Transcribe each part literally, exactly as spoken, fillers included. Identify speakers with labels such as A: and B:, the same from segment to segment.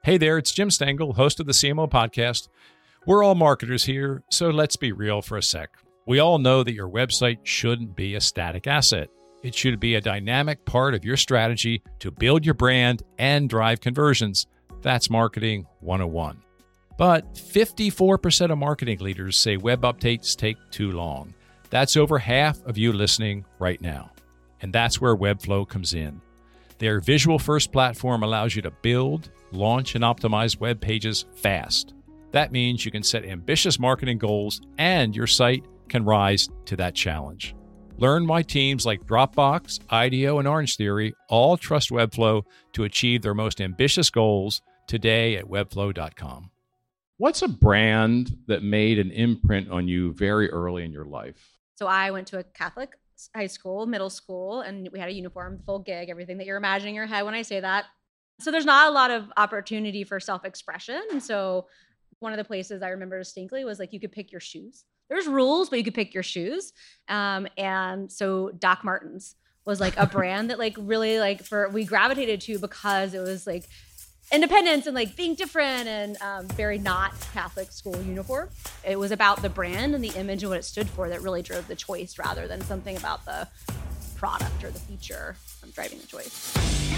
A: Hey there, it's Jim Stengel, host of the C M O Podcast. We're all marketers here, so let's be real for a sec. We all know that your website shouldn't be a static asset. It should be a dynamic part of your strategy to build your brand and drive conversions. That's Marketing one oh one. But fifty-four percent of marketing leaders say web updates take too long. That's over half of you listening right now. And that's where Webflow comes in. Their visual-first platform allows you to build, launch, and optimize web pages fast. That means you can set ambitious marketing goals and your site can rise to that challenge. Learn why teams like Dropbox, IDEO, and Orangetheory all trust Webflow to achieve their most ambitious goals today at webflow dot com. What's a brand that made an imprint on you very early in your life?
B: So I went to a Catholic high school, middle school, and we had a uniform, full gig, everything that you're imagining in your head when I say that. So there's not a lot of opportunity for self-expression. And so one of the places I remember distinctly was like you could pick your shoes. There's rules, but you could pick your shoes. Um, and so Doc Martens was like a brand that like really like for we gravitated to because it was like independence and like being different and um, very not Catholic school uniform. It was about the brand and the image and what it stood for that really drove the choice rather than something about the product or the feature driving the choice.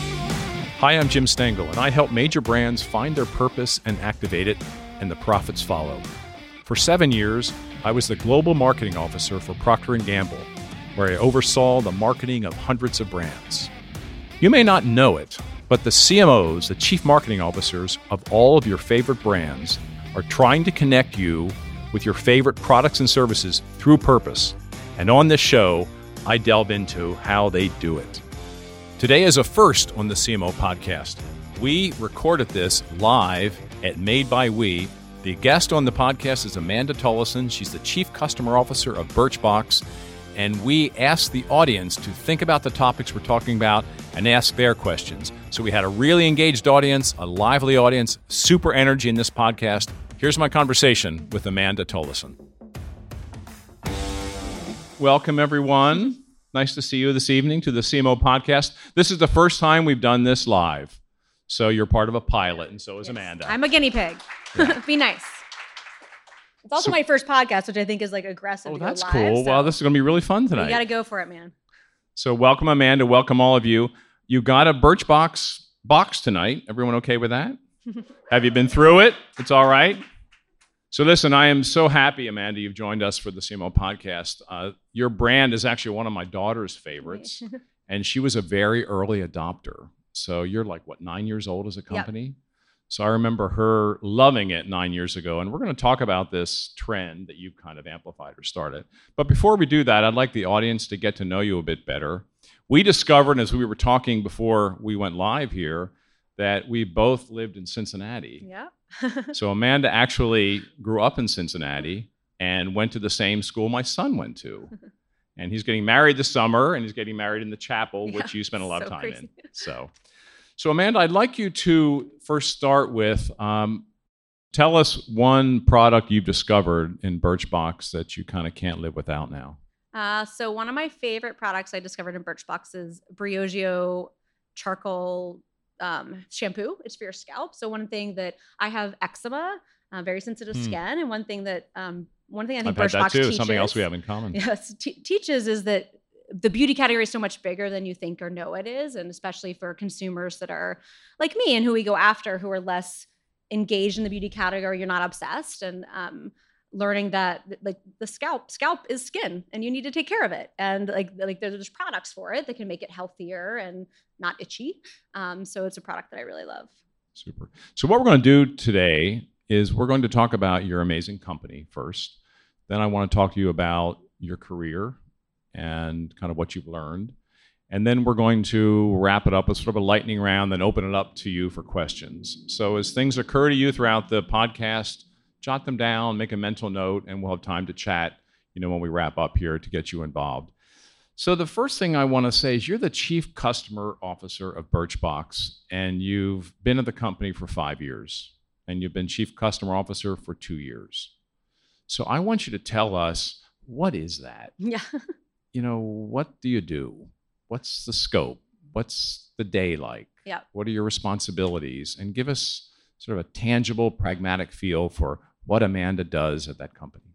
A: Hi, I'm Jim Stengel, and I help major brands find their purpose and activate it, and the profits follow. For seven years, I was the global marketing officer for Procter and Gamble, where I oversaw the marketing of hundreds of brands. You may not know it, but the C M Os, the chief marketing officers of all of your favorite brands, are trying to connect you with your favorite products and services through purpose. And on this show, I delve into how they do it. Today is a first on the C M O Podcast. We recorded this live at Made by We. The guest on the podcast is Amanda Tollison. She's the Chief Customer Officer of Birchbox. And we asked the audience to think about the topics we're talking about and ask their questions. So we had a really engaged audience, a lively audience, super energy in this podcast. Here's my conversation with Amanda Tollison. Welcome, everyone. Nice to see you this evening to the C M O Podcast. This is the first time we've done this live. So you're part of a pilot, and so is
B: yes.
A: Amanda.
B: I'm a guinea pig. Yeah. Be nice. It's also so, my first podcast, which I think is like aggressive.
A: Oh,
B: to
A: that's
B: go
A: cool.
B: live, so
A: Well, this is going to be really fun tonight.
B: You got to go for it, man.
A: So welcome, Amanda. Welcome, all of you. You got a Birchbox box tonight. Everyone okay with that? Have you been through it? It's all right. So listen, I am so happy, Amanda, you've joined us for the C M O Podcast. Uh, your brand is actually one of my daughter's favorites, and she was a very early adopter. So you're like, what, nine years old as a company? Yep. So I remember her loving it nine years ago, and we're going to talk about this trend that you've kind of amplified or started. But before we do that, I'd like the audience to get to know you a bit better. We discovered, as we were talking before we went live here, that we both lived in Cincinnati.
B: Yeah.
A: So Amanda actually grew up in Cincinnati and went to the same school my son went to. And he's getting married this summer, and he's getting married in the chapel, yeah, which you spent a lot so of time crazy. in. So. So Amanda, I'd like you to first start with, um, tell us one product you've discovered in Birchbox that you kind of can't live without now.
B: Uh, so one of my favorite products I discovered in Birchbox is Briogeo charcoal um, shampoo. It's for your scalp. So one thing that I have eczema, uh, very sensitive hmm. skin, and one thing that um, one thing I think
A: I've
B: Birchbox
A: had that too.
B: teaches,
A: something else we have in common.
B: Yes, t- teaches is that the beauty category is so much bigger than you think or know it is. And especially for consumers that are like me and who we go after, who are less engaged in the beauty category, you're not obsessed. And um, learning that like the scalp, scalp is skin and you need to take care of it. And like, like there's products for it that can make it healthier and not itchy. Um, so it's a product that I really love.
A: Super. So what we're going to do today is we're going to talk about your amazing company first. Then I want to talk to you about your career and kind of what you've learned. And then we're going to wrap it up with sort of a lightning round, then open it up to you for questions. So as things occur to you throughout the podcast, jot them down, make a mental note, and we'll have time to chat, you know, when we wrap up here to get you involved. So the first thing I want to say is you're the Chief Customer Officer of Birchbox, and you've been at the company for five years, and you've been Chief Customer Officer for two years. So I want you to tell us, what is that?
B: Yeah.
A: You know, what do you do? What's the scope? What's the day like?
B: Yeah.
A: What are your responsibilities? And give us sort of a tangible, pragmatic feel for what Amanda does at that company?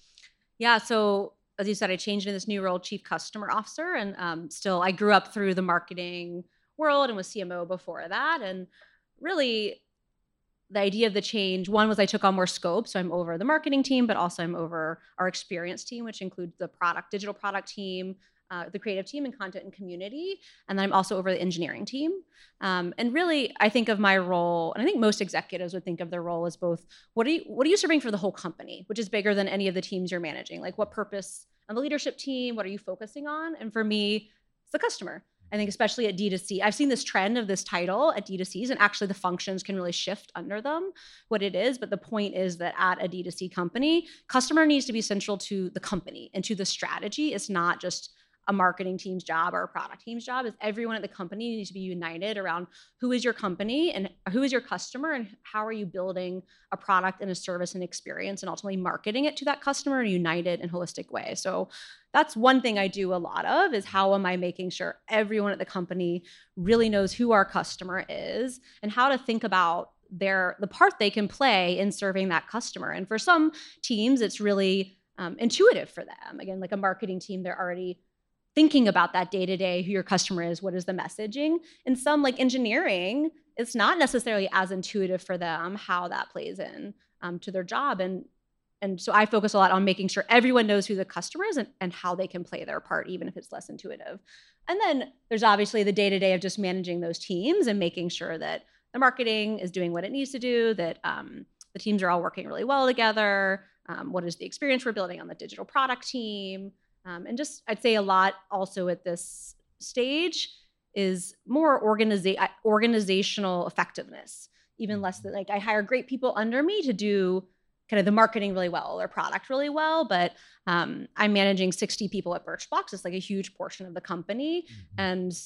B: Yeah, so as you said, I changed in this new role, Chief Customer Officer, and um, still I grew up through the marketing world and was C M O before that. And really, the idea of the change, one was I took on more scope. So I'm over the marketing team, but also I'm over our experience team, which includes the product, digital product team, uh, the creative team and content and community. And then I'm also over the engineering team. Um, and really, I think of my role, and I think most executives would think of their role as both, what are you, what are you serving for the whole company, which is bigger than any of the teams you're managing? Like what purpose on the leadership team, what are you focusing on? And for me, it's the customer. I think especially at D two C, I've seen this trend of this title at D two Cs, and actually the functions can really shift under them, what it is. But the point is that at a D two C company, customer needs to be central to the company and to the strategy. It's not just a marketing team's job or a product team's job. Is everyone at the company needs to be united around who is your company and who is your customer and how are you building a product and a service and experience and ultimately marketing it to that customer in a united and holistic way. So that's one thing I do a lot of, is how am I making sure everyone at the company really knows who our customer is and how to think about their the part they can play in serving that customer. And for some teams, it's really um, intuitive for them. Again, like a marketing team, they're already thinking about that day to day, who your customer is, what is the messaging. And some, like engineering, it's not necessarily as intuitive for them how that plays in um, to their job. And And so I focus a lot on making sure everyone knows who the customer is and, and how they can play their part, even if it's less intuitive. And then there's obviously the day-to-day of just managing those teams and making sure that the marketing is doing what it needs to do, that um, the teams are all working really well together. Um, what is the experience we're building on the digital product team? Um, and just, I'd say a lot also at this stage is more organiza- organizational effectiveness, even less than like I hire great people under me to do kind of the marketing really well or product really well, but um, I'm managing sixty people at Birchbox. It's like a huge portion of the company. Mm-hmm. And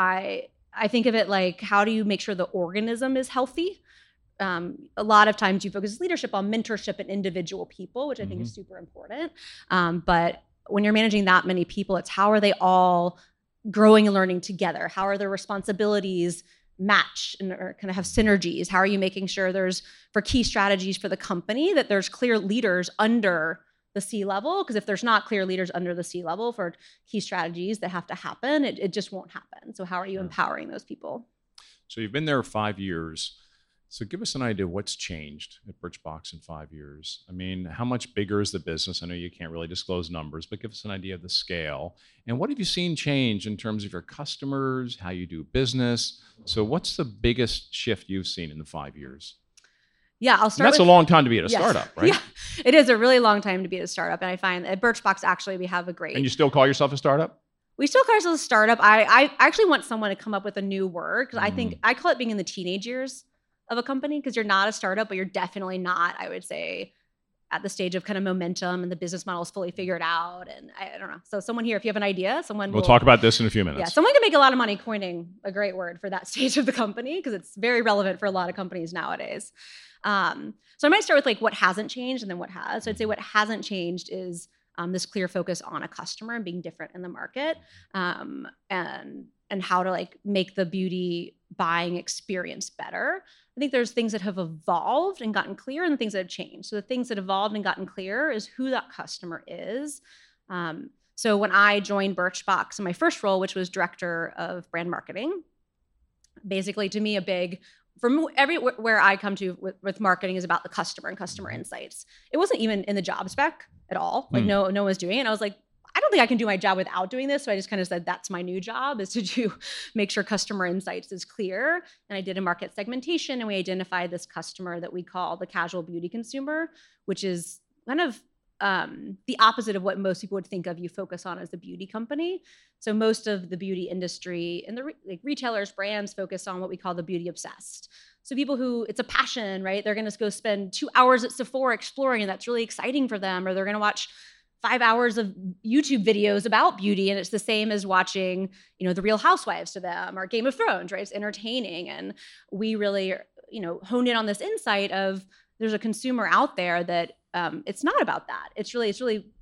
B: I I think of it like, how do you make sure the organism is healthy? Um, a lot of times you focus leadership on mentorship and individual people, which I think mm-hmm. is super important. Um, but when you're managing that many people, it's how are they all growing and learning together? How are their responsibilities match and or kind of have synergies? How are you making sure there's, for key strategies for the company, that there's clear leaders under the C-level? Because if there's not clear leaders under the C-level for key strategies that have to happen, it, it just won't happen. So how are you sure. empowering those people?
A: So you've been there five years. So give us an idea of what's changed at Birchbox in five years. I mean, how much bigger is the business? I know you can't really disclose numbers, but give us an idea of the scale. And what have you seen change in terms of your customers, how you do business? So what's the biggest shift you've seen in the five years?
B: Yeah, I'll start
A: and that's
B: with,
A: a long time to be at a
B: yes.
A: startup, right?
B: Yeah, it is a really long time to be at a startup. And I find at Birchbox, actually, we have a great...
A: And you still call yourself a startup?
B: We still call ourselves a startup. I, I actually want someone to come up with a new word, because mm. I think, I call it being in the teenage years of a company, because you're not a startup, but you're definitely not, I would say, at the stage of kind of momentum and the business model is fully figured out. And I, I don't know. So someone here, if you have an idea, someone
A: We'll
B: will,
A: talk about this in a few minutes.
B: Yeah, someone can make a lot of money coining a great word for that stage of the company, because it's very relevant for a lot of companies nowadays. Um, so I might start with like what hasn't changed and then what has. So I'd say what hasn't changed is um, this clear focus on a customer and being different in the market, um, and and how to like make the beauty buying experience better. I think there's things that have evolved and gotten clear and things that have changed. So the things that evolved and gotten clear is who that customer is. Um, so when I joined Birchbox in my first role, which was director of brand marketing, basically to me a big, from everywhere I come to with, with marketing is about the customer and customer insights. It wasn't even in the job spec at all. Like mm. no, no one was doing it. And I was like, I don't think I can do my job without doing this. So I just kind of said, that's my new job, is to do, make sure customer insights is clear. And I did a market segmentation, and we identified this customer that we call the casual beauty consumer, which is kind of um, the opposite of what most people would think of you focus on as a beauty company. So most of the beauty industry and the re- like retailers, brands focus on what we call the beauty obsessed. So people who, it's a passion, right? They're going to go spend two hours at Sephora exploring, and that's really exciting for them. Or they're going to watch five hours of YouTube videos about beauty, and it's the same as watching, you know, The Real Housewives to them, or Game of Thrones, right? It's entertaining. And we really, you know, honed in on this insight of there's a consumer out there that um, it's not about that. It's really, it's really pa-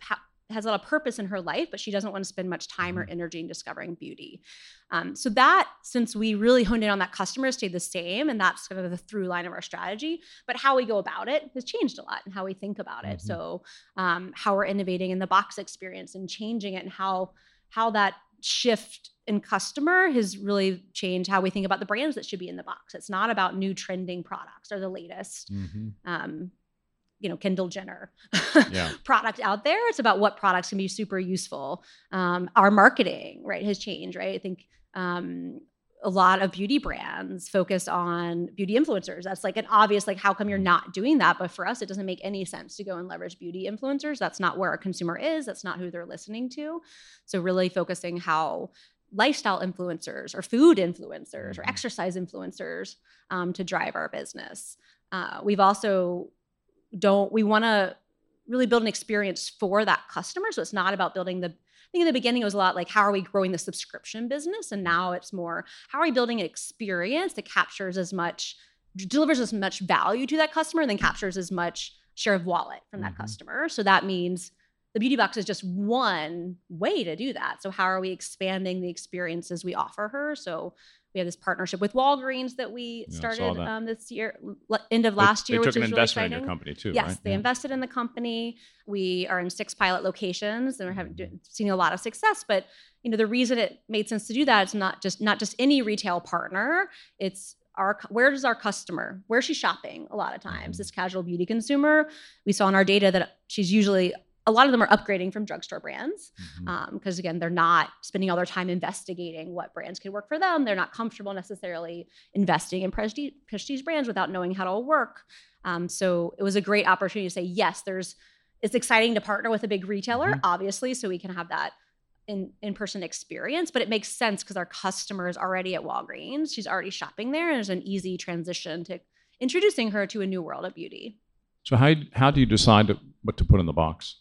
B: has a lot of purpose in her life, but she doesn't want to spend much time or
A: Mhm.
B: energy in discovering beauty. Um, so that, since we really honed in on that customer, stayed the same, and that's kind of the through line of our strategy. But how we go about it has changed a lot, and how we think about it.
A: Mhm.
B: So um, how we're innovating in the box experience and changing it, and how how that shift in customer has really changed how we think about the brands that should be in the box. It's not about new trending products or the latest.
A: Mhm.
B: Um, you know, Kendall Jenner
A: Yeah.
B: product out there. It's about what products can be super useful. Um, our marketing, right, has changed, right? I think um, a lot of beauty brands focus on beauty influencers. That's like an obvious, like, how come you're not doing that? But for us, it doesn't make any sense to go and leverage beauty influencers. That's not where our consumer is. That's not who they're listening to. So really focusing how lifestyle influencers or food influencers or
A: Mhm.
B: exercise influencers um, to drive our business. Uh, we've also don't we want to really build an experience for that customer. So it's not about building the, I think in the beginning it was a lot like, how are we growing the subscription business? And now it's more, how are we building an experience that captures as much, delivers as much value to that customer, and then captures as much share of wallet from that
A: Mhm.
B: customer. So that means the beauty box is just one way to do that. So how are we expanding the experiences we offer her? So we have this partnership with Walgreens that we
A: Yeah, I saw
B: started
A: that.
B: um, this year, l- end of
A: They-
B: last
A: they
B: year,
A: took
B: which
A: an
B: is really
A: investment in
B: exciting.
A: your company too,
B: Yes,
A: right?
B: they
A: Yeah.
B: invested in the company. We are in six pilot locations, and we're having
A: Mhm.
B: seeing a lot of success. But you know, the reason it made sense to do that is not just not just any retail partner. It's our where does our customer, where's she shopping? A lot of times,
A: Mhm.
B: this casual beauty consumer, we saw in our data that she's usually, a lot of them are upgrading from drugstore brands
A: Mhm.
B: because again, they're not spending all their time investigating what brands can work for them. They're not comfortable necessarily investing in prestige, prestige brands without knowing how to work. Um, so it was a great opportunity to say, yes, there's, it's exciting to partner with a big retailer,
A: Mhm.
B: obviously, so we can have that in in-person experience, but it makes sense because our customer is already at Walgreens. She's already shopping there, and there's an easy transition to introducing her to a new world of beauty.
A: So how how do you decide to, what to put in the box?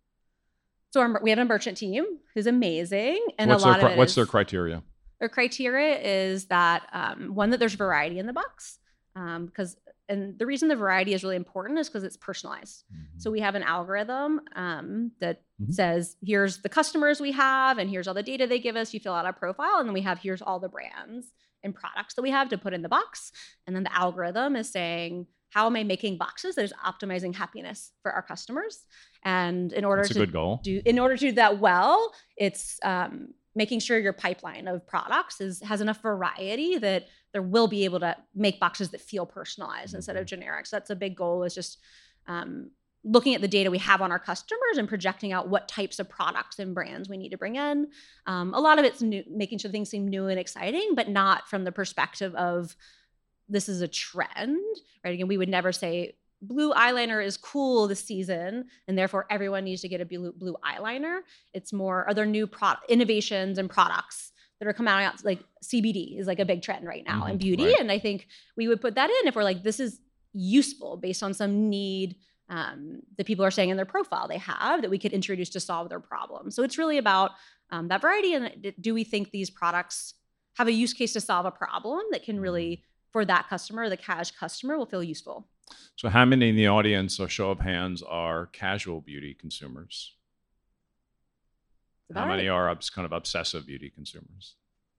B: So our, we have a merchant team who's amazing, and
A: What's
B: a lot
A: their
B: of
A: cri-
B: it
A: what's
B: is,
A: their criteria?
B: their criteria is that um, one, that there's variety in the box, because um, and the reason the variety is really important is because it's personalized.
A: Mhm.
B: So we have an algorithm um, that
A: Mhm.
B: says, here's the customers we have, and here's all the data they give us. You fill out a profile, and then we have, here's all the brands and products that we have to put in the box. And then the algorithm is saying, how am I making boxes that is optimizing happiness for our customers? And in order
A: That's a
B: to
A: good goal.
B: do, in order to do that well, it's um, making sure your pipeline of products is has enough variety that there will be able to make boxes that feel personalized instead of generic. So that's a big goal, is just um, looking at the data we have on our customers and projecting out what types of products and brands we need to bring in. Um, a lot of it's new, making sure things seem new and exciting, but not from the perspective of this is a trend, right? Again, we would never say blue eyeliner is cool this season, and therefore everyone needs to get a blue, blue eyeliner. It's more, are there new product innovations and products that are coming out? Like C B D is like a big trend right now in
A: Mhm,
B: beauty.
A: right.
B: And I think we would put that in if we're like, this is useful based on some need um, that people are saying in their profile they have that we could introduce to solve their problem. So it's really about um, that variety. And do we think these products have a use case to solve a problem that can really, for that customer, the cash customer, will feel useful?
A: So how many in the audience, or show of hands, are casual beauty consumers? How many are obs- kind of obsessive beauty consumers?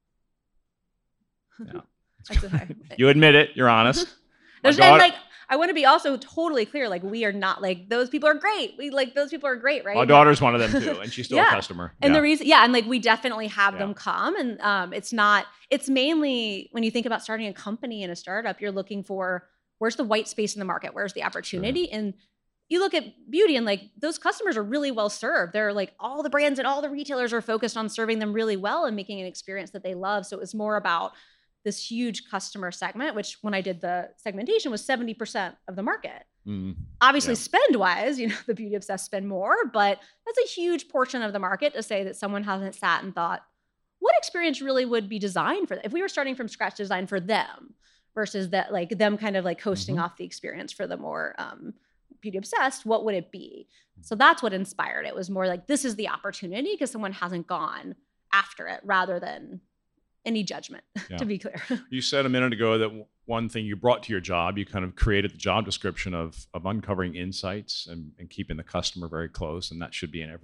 A: Yeah.
B: That's okay.
A: You admit it. You're honest. My
B: There's and
A: daughter,
B: like, I want to be also totally clear. Like, we are not like, those people are great. We like, those people are great, right?
A: my daughter's one of them too, and she's still
B: Yeah.
A: a customer.
B: And
A: Yeah.
B: the reason, yeah, and like we definitely have
A: Yeah.
B: them come, and um, it's not, it's mainly when you think about starting a company and a startup, you're looking for, where's the white space in the market? Where's the opportunity? And you look at beauty, and like those customers are really well served. They're like, all the brands and all the retailers are focused on serving them really well and making an experience that they love. So it was more about this huge customer segment, which when I did the segmentation was seventy percent of the market.
A: Mm,
B: Obviously,
A: yeah.
B: spend wise, you know, the beauty obsessed spend more, but that's a huge portion of the market to say that someone hasn't sat and thought, what experience really would be designed for them? If we were starting from scratch, designed for them versus that, like them kind of like coasting
A: Mhm.
B: off the experience for the more um, beauty obsessed, what would it be? So that's what inspired it. Was more like, this is the opportunity because someone hasn't gone after it, rather than any judgment,
A: Yeah.
B: to be clear.
A: You said a minute ago that w- one thing you brought to your job, you kind of created the job description of of uncovering insights and, and keeping the customer very close, and that should be in every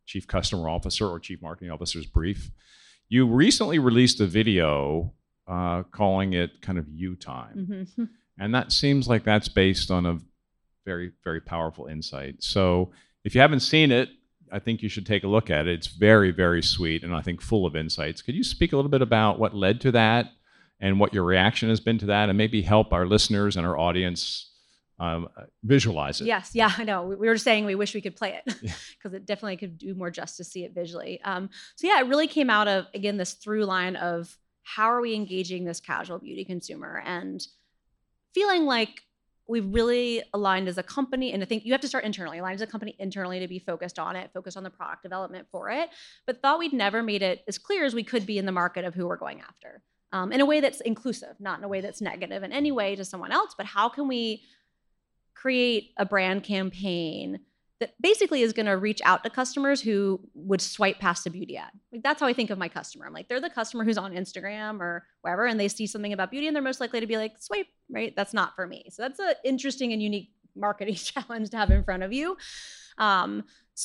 A: chief customer officer or chief marketing officer's brief. You recently released a video uh, calling it kind of you time. Mm-hmm. And that seems like that's based on a very, very powerful insight. So if you haven't seen it, I think you should take a look at it. It's very, very sweet and I think full of insights. Could you speak a little bit about what led to that and what your reaction has been to that, and maybe help our listeners and our audience um, visualize it?
B: Yes, yeah, I know. We were saying we wish we could play it because it definitely could do more justice to see it visually. Um, so yeah, it really came out of, again, this through line of how are we engaging this casual beauty consumer and feeling like we've really aligned as a company. And I think you have to start internally, aligned as a company internally to be focused on it, focused on the product development for it, but thought we'd never made it as clear as we could be in the market of who we're going after. Um, in a way that's inclusive, not in a way that's negative in any way to someone else, but how can we create a brand campaign that basically is going to reach out to customers who would swipe past a beauty ad? Like, that's how I think of my customer. I'm like, they're the customer who's on Instagram or wherever, and they see something about beauty and they're most likely to be like, swipe, right? That's not for me. So that's an interesting and unique marketing challenge to have in front of you. Um,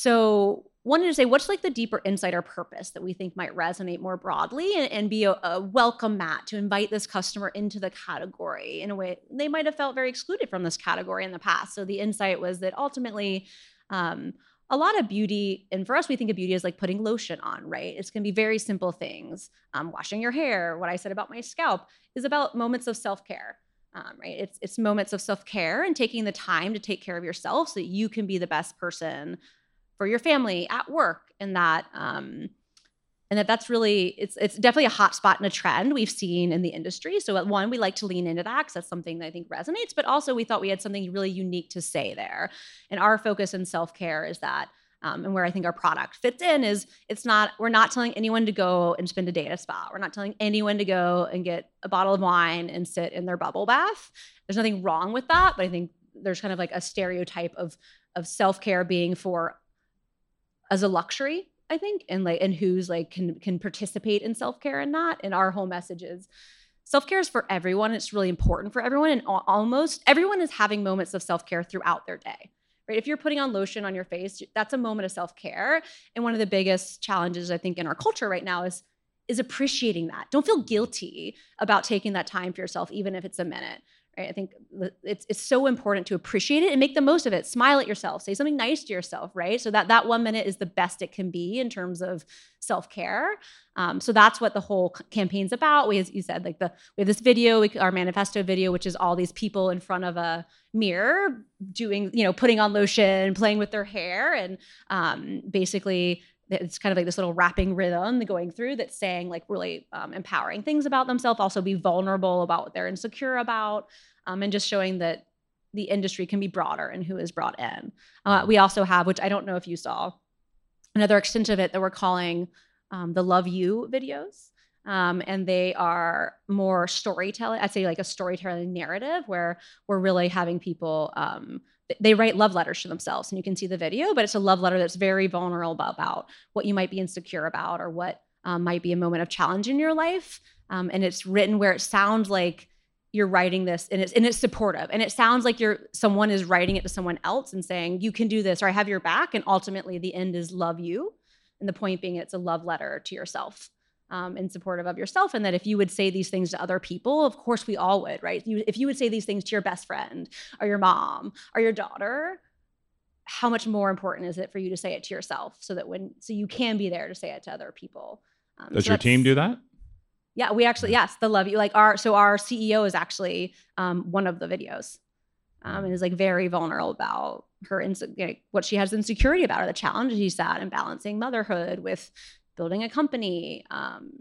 B: so wanted to say, what's like the deeper insight or purpose that we think might resonate more broadly and, and be a, a welcome mat to invite this customer into the category in a way they might have felt very excluded from this category in the past. So the insight was that ultimately, um, a lot of beauty, and for us, we think of beauty as like putting lotion on, right? It's going to be very simple things. Um, washing your hair, what I said about my scalp, is about moments of self-care. Um, right? It's it's moments of self-care and taking the time to take care of yourself so that you can be the best person for your family at work, and that um, and that that's really it's it's definitely a hot spot and a trend we've seen in the industry. So at one, we like to lean into that because that's something that I think resonates, but also we thought we had something really unique to say there. And our focus in self-care is that. Um, and where I think our product fits in is it's not, we're not telling anyone to go and spend a day at a spa. We're not telling anyone to go and get a bottle of wine and sit in their bubble bath. There's nothing wrong with that, but I think there's kind of like a stereotype of of self-care being for as a luxury, I think, and like and who's like can can participate in self-care and not. And our whole message is self-care is for everyone. It's really important for everyone, and al- almost everyone is having moments of self-care throughout their day. Right? If you're putting on lotion on your face, that's a moment of self-care. And one of the biggest challenges I think in our culture right now is, is appreciating that. Don't feel guilty about taking that time for yourself, even if it's a minute. Right? I think it's it's so important to appreciate it and make the most of it. Smile at yourself. Say something nice to yourself, right? So that that one minute is the best it can be in terms of self-care. Um, so that's what the whole campaign's about. We, as you said, like the we have this video, we, our manifesto video, which is all these people in front of a mirror doing, you know, putting on lotion, playing with their hair, and um, basically it's kind of like this little rapping rhythm going through that's saying like really um, empowering things about themselves, also be vulnerable about what they're insecure about, um, and just showing that the industry can be broader and who is brought in. Uh, we also have, which I don't know if you saw, another extension of it that we're calling um, the Love You videos. Um, and they are more storytelling, I'd say like a storytelling narrative where we're really having people, um, they write love letters to themselves, and you can see the video, but it's a love letter that's very vulnerable about what you might be insecure about or what um, might be a moment of challenge in your life. Um, and it's written where it sounds like you're writing this and it's, and it's supportive. And it sounds like you're, someone is writing it to someone else and saying, you can do this, or I have your back. And ultimately the end is love you. And the point being it's a love letter to yourself. Um, and supportive of yourself, and that if you would say these things to other people, of course we all would, right? You, if you would say these things to your best friend or your mom or your daughter, how much more important is it for you to say it to yourself so that when, so you can be there to say it to other people. Um,
A: Does
B: so
A: your team do that?
B: Yeah, we actually, yes, the Love You, like our, so our C E O is actually um, one of the videos um, and is like very vulnerable about her, inse- you know, what she has insecurity about, or the challenges she's had in balancing motherhood with building a company. Um,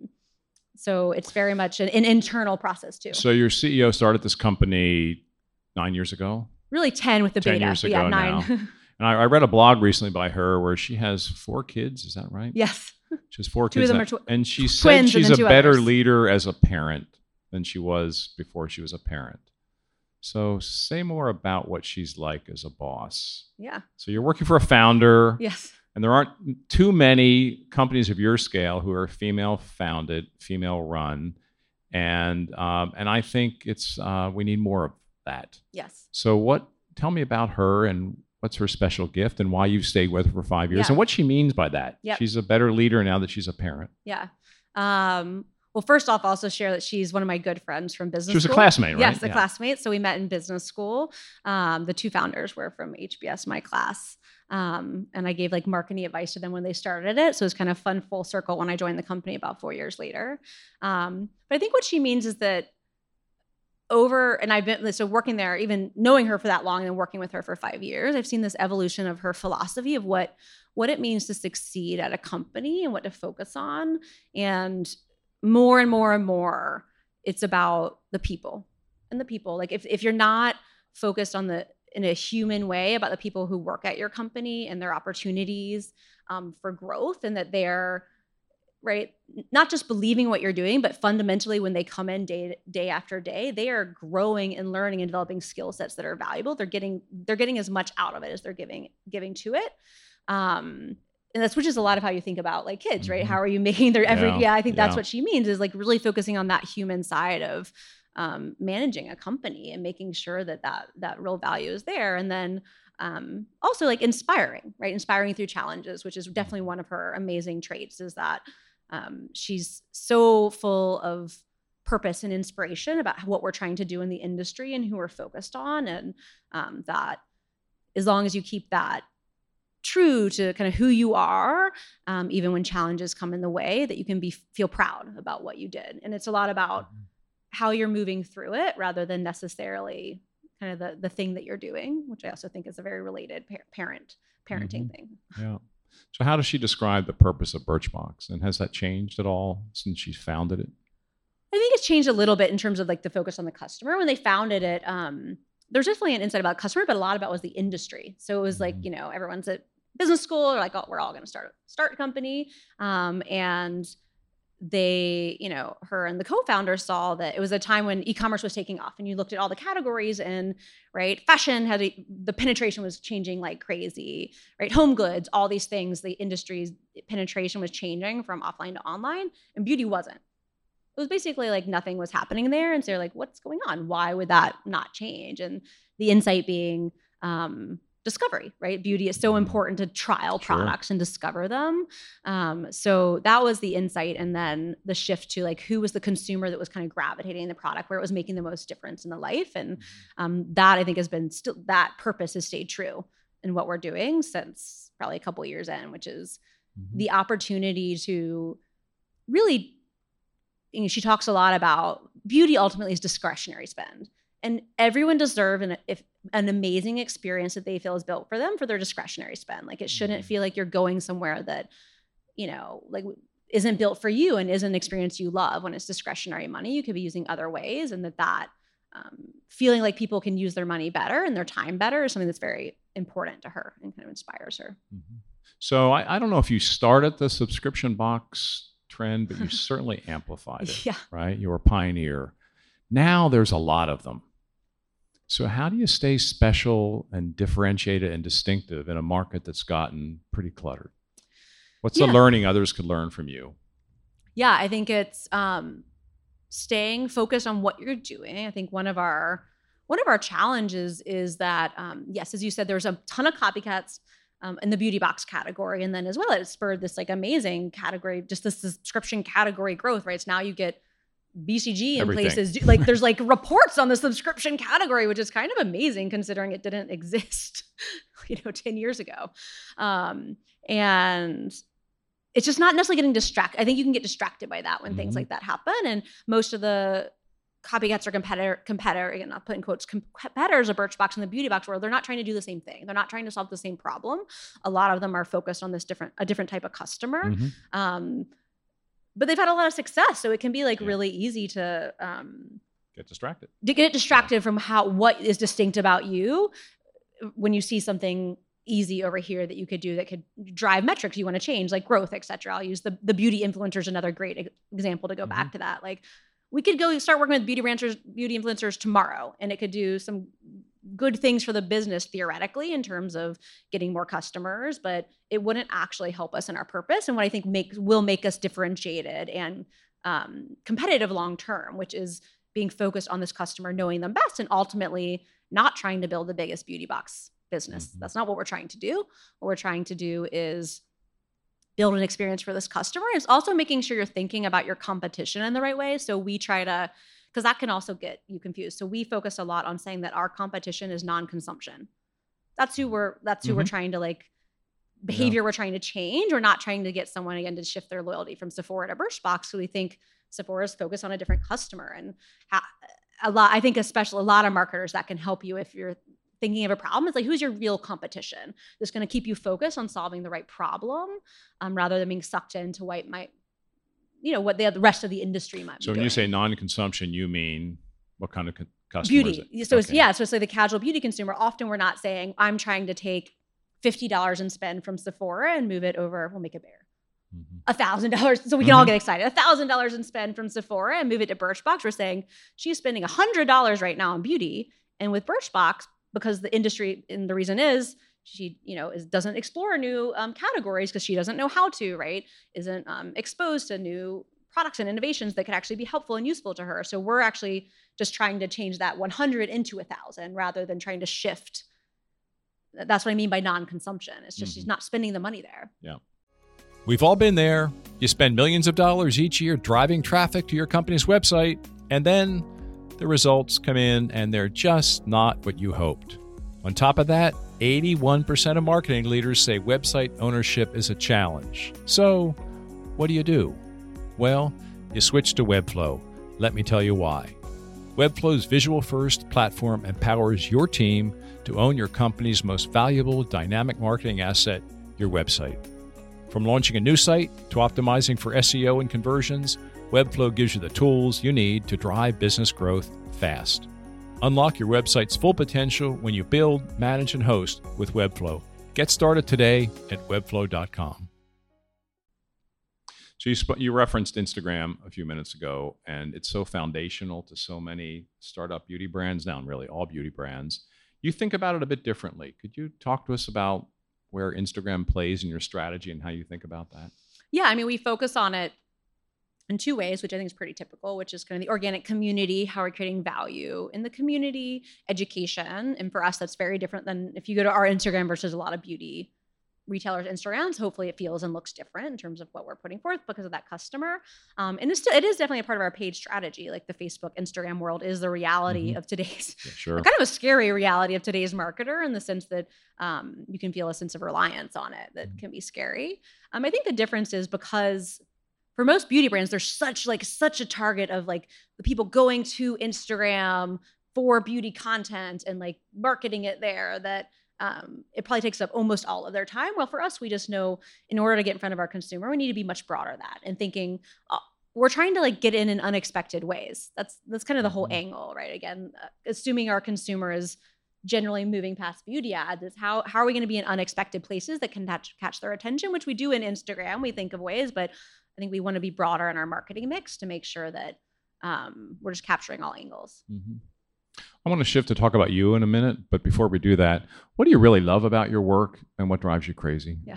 B: so it's very much an, an internal process too.
A: So your C E O started this company nine years ago?
B: Really ten with the
A: ten
B: beta.
A: years
B: but
A: ago
B: yeah, nine.
A: now. And I, I read a blog recently by her where she has four kids. Is that right?
B: Yes.
A: She has four
B: Two
A: kids.
B: of them
A: now,
B: are tw-
A: and she
B: twins
A: said she's
B: and
A: a
B: then two
A: better
B: others.
A: leader as a parent than she was before she was a parent. So say more about what she's like as a boss.
B: Yeah.
A: So you're working for a founder.
B: Yes.
A: And there aren't too many companies of your scale who are female founded, female run. And um, and I think it's uh, we need more of that.
B: Yes.
A: So what, tell me about her and what's her special gift and why you've stayed with her for five years
B: Yeah.
A: and what she means by that.
B: Yep.
A: She's a better leader now that she's a parent.
B: Yeah. Um, well, first off, also share that she's one of my good friends from business
A: She was
B: school.
A: a classmate, right?
B: Yes, a
A: Yeah.
B: classmate. So we met in business school. Um, the two founders were from H B S, my class. Um, and I gave like marketing advice to them when they started it. So it was kind of fun full circle when I joined the company about four years later. Um, but I think what she means is that over, and I've been, so working there, even knowing her for that long and working with her for five years, I've seen this evolution of her philosophy of what, what it means to succeed at a company and what to focus on. And more and more and more, it's about the people and the people. Like if, if you're not focused on the, in a human way about the people who work at your company and their opportunities um, for growth, and that they're, right, not just believing what you're doing, but fundamentally when they come in day day after day, they are growing and learning and developing skill sets that are valuable. They're getting they're getting as much out of it as they're giving giving to it. Um, and that's which is a lot of how you think about like kids, right?
A: Mhm.
B: How are you making their every?
A: Yeah,
B: Yeah, I think that's
A: yeah.
B: what she means is like really focusing on that human side of um, managing a company and making sure that that that real value is there, and then. Um, also like inspiring, right? Inspiring through challenges, which is definitely one of her amazing traits, is that um, she's so full of purpose and inspiration about what we're trying to do in the industry and who we're focused on. And um, that as long as you keep that true to kind of who you are, um, even when challenges come in the way, that you can be feel proud about what you did. And it's a lot about how you're moving through it rather than necessarily kind of the, the thing that you're doing, which I also think is a very related par- parent parenting
A: Mhm.
B: thing.
A: Yeah. So how does she describe the purpose of Birchbox, and has that changed at all since she founded it?
B: I think it's changed a little bit in terms of like the focus on the customer. When they founded it, um, there's definitely an insight about customer, but a lot about was the industry. So it was like,
A: Mhm.
B: you know, everyone's at business school, they're like, oh, we're all going to start start a company, um, and they, you know, her and the co-founder saw that it was a time when e-commerce was taking off, and you looked at all the categories, and right, fashion had a, the penetration was changing like crazy, right? Home goods, all these things, the industry's penetration was changing from offline to online, and beauty wasn't. It was basically like nothing was happening there. And so they're like, what's going on? Why would that not change? And the insight being um, discovery, right? Beauty is so important to trial
A: Sure.
B: products and discover them. Um, so that was the insight. And then the shift to like, who was the consumer that was kind of gravitating the product, where it was making the most difference in the life. And um, that I think has been still, that purpose has stayed true in what we're doing since probably a couple years in, which is
A: Mhm.
B: the opportunity to really, you know, she talks a lot about beauty ultimately is discretionary spend, and everyone deserves an, if, an amazing experience that they feel is built for them for their discretionary spend. Like it shouldn't feel like you're going somewhere that, you know, like isn't built for you and isn't an experience you love. When it's discretionary money, you could be using other ways, and that that um, feeling like people can use their money better and their time better is something that's very important to her and kind of inspires her.
A: Mhm. So I, I don't know if you started the subscription box trend, but you certainly amplified it,
B: Yeah.
A: right? You were a pioneer. Now there's a lot of them. So how do you stay special and differentiated and distinctive in a market that's gotten pretty cluttered? What's
B: Yeah.
A: the learning others could learn from you?
B: Yeah, I think it's um, staying focused on what you're doing. I think one of our one of our challenges is that um, yes, as you said, there's a ton of copycats um, in the beauty box category, and then as well, it spurred this like amazing category, just this subscription category growth. Right, so now you get B C G in
A: Everything.
B: places like there's like reports on the subscription category, which is kind of amazing considering it didn't exist, you know, ten years ago, um, and it's just not necessarily getting distracted. I think you can get distracted by that when things
A: Mhm.
B: like that happen. And most of the copycats are competitor, competitor, again, not put in quotes, competitors of Birchbox and the beauty box world. They're not trying to do the same thing. They're not trying to solve the same problem. A lot of them are focused on this different, a different type of customer.
A: Mhm.
B: Um, but they've had a lot of success. So it can be like
A: Yeah.
B: really easy to, um,
A: Get distracted.
B: to get distracted from how, what is distinct about you when you see something easy over here that you could do that could drive metrics you want to change, like growth, et cetera. I'll use the, the beauty influencers, another great e- example to go
A: Mhm.
B: back to that. Like we could go start working with beauty ranchers, beauty influencers tomorrow, and it could do some good things for the business theoretically in terms of getting more customers, but it wouldn't actually help us in our purpose. And what I think makes will make us differentiated and um, competitive long-term, which is being focused on this customer, knowing them best, and ultimately not trying to build the biggest beauty box business.
A: Mm-hmm.
B: That's not what we're trying to do. What we're trying to do is build an experience for this customer. It's also making sure you're thinking about your competition in the right way. So we try to, because that can also get you confused. So we focus a lot on saying that our competition is non-consumption. That's who we're, that's who
A: Mm-hmm.
B: we're trying to like, behavior yeah. we're trying to change. We're not trying to get someone again to shift their loyalty from Sephora to Birchbox. So we think Sephora is focused on a different customer, and ha- a lot, I think especially a lot of marketers that can help you if you're thinking of a problem. It's like, who's your real competition that's going to keep you focused on solving the right problem, um, rather than being sucked into what might, you know, what the, the rest of the industry might
A: so
B: be
A: when
B: doing.
A: you say non-consumption, you mean what kind of co- customer
B: beauty.
A: is it?
B: So
A: okay.
B: it's, yeah, so it's like the casual beauty consumer. Often we're not saying, I'm trying to take fifty dollars in spend from Sephora and move it over, we'll make it bigger. A thousand dollars, so we can
A: mm-hmm.
B: all get excited. A thousand dollars in spend from Sephora and move it to Birchbox. We're saying she's spending a hundred dollars right now on beauty, and with Birchbox, because the industry, and the reason is she, you know, is doesn't explore new um, categories because she doesn't know how to, right? Isn't um, exposed to new products and innovations that could actually be helpful and useful to her. So we're actually just trying to change that one hundred into a thousand rather than trying to shift. That's what I mean by non-consumption. It's just mm-hmm. she's not spending the money there.
A: Yeah. We've all been there. You spend millions of dollars each year driving traffic to your company's website, and then the results come in and they're just not what you hoped. On top of that, eighty-one percent of marketing leaders say website ownership is a challenge. So what do you do? Well, you switch to Webflow. Let me tell you why. Webflow's visual-first platform empowers your team to own your company's most valuable dynamic marketing asset, your website. From launching a new site to optimizing for S E O and conversions, Webflow gives you the tools you need to drive business growth fast. Unlock your website's full potential when you build, manage, and host with Webflow. Get started today at webflow dot com. So you sp- you referenced Instagram a few minutes ago, and it's so foundational to so many startup beauty brands now, and really all beauty brands. You think about it a bit differently. Could you talk to us about where Instagram plays in your strategy and how you think about that?
B: Yeah, I mean, we focus on it in two ways, which I think is pretty typical, which is kind of the organic community, how we're creating value in the community, education. And for us, that's very different than if you go to our Instagram versus a lot of beauty retailers' Instagrams. Hopefully it feels and looks different in terms of what we're putting forth because of that customer. Um, and it's still, it is definitely a part of our page strategy. Like the Facebook, Instagram world is the reality mm-hmm. of today's,
A: yeah, sure.
B: kind of a scary reality of today's marketer in the sense that um, you can feel a sense of reliance on it that can be scary. Um, I think the difference is because for most beauty brands, there's such like such a target of like the people going to Instagram for beauty content and like marketing it there that Um, it probably takes up almost all of their time. Well, for us, we just know in order to get in front of our consumer, we need to be much broader than that and thinking uh, we're trying to like get in in unexpected ways. That's that's kind of the whole mm-hmm. angle, right? Again, uh, assuming our consumer is generally moving past beauty ads, is how how are we going to be in unexpected places that can catch, catch their attention, which we do in Instagram. We think of ways, but I think we want to be broader in our marketing mix to make sure that um, we're just capturing all angles.
A: Mm-hmm. I want to shift to talk about you in a minute, but before we do that, what do you really love about your work and what drives you crazy?
B: Yeah.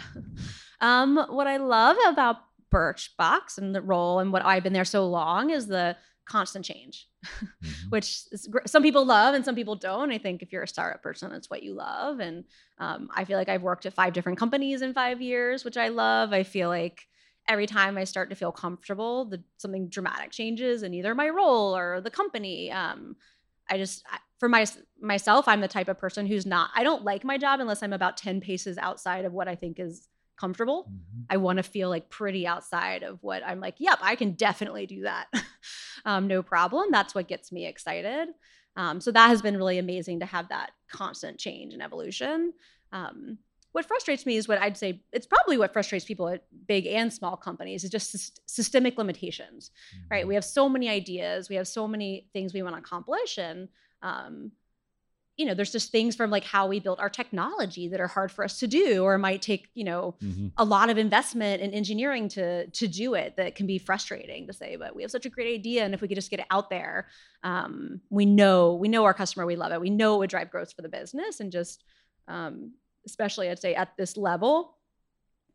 B: Um, what I love about Birchbox and the role and what I've been there so long is the constant change, mm-hmm. which is, some people love and some people don't. I think if you're a startup person, that's what you love. And um, I feel like I've worked at five different companies in five years, which I love. I feel like every time I start to feel comfortable, the, something dramatic changes in either my role or the company. Um, I just, for my, myself, I'm the type of person who's not, I don't like my job unless I'm about ten paces outside of what I think is comfortable. Mm-hmm. I want to feel like pretty outside of what I'm like, yep, I can definitely do that. um, no problem. That's what gets me excited. Um, so that has been really amazing to have that constant change and evolution. Um, what frustrates me is what I'd say, it's probably what frustrates people at big and small companies is just syst- systemic limitations, mm-hmm. right? We have so many ideas. We have so many things we want to accomplish. And, um, you know, there's just things from like how we built our technology that are hard for us to do, or might take, you know, mm-hmm. a lot of investment in engineering to, to do it that can be frustrating to say, but we have such a great idea. And if we could just get it out there, um, we know, we know our customer, we love it. We know it would drive growth for the business and just, um, especially I'd say at this level,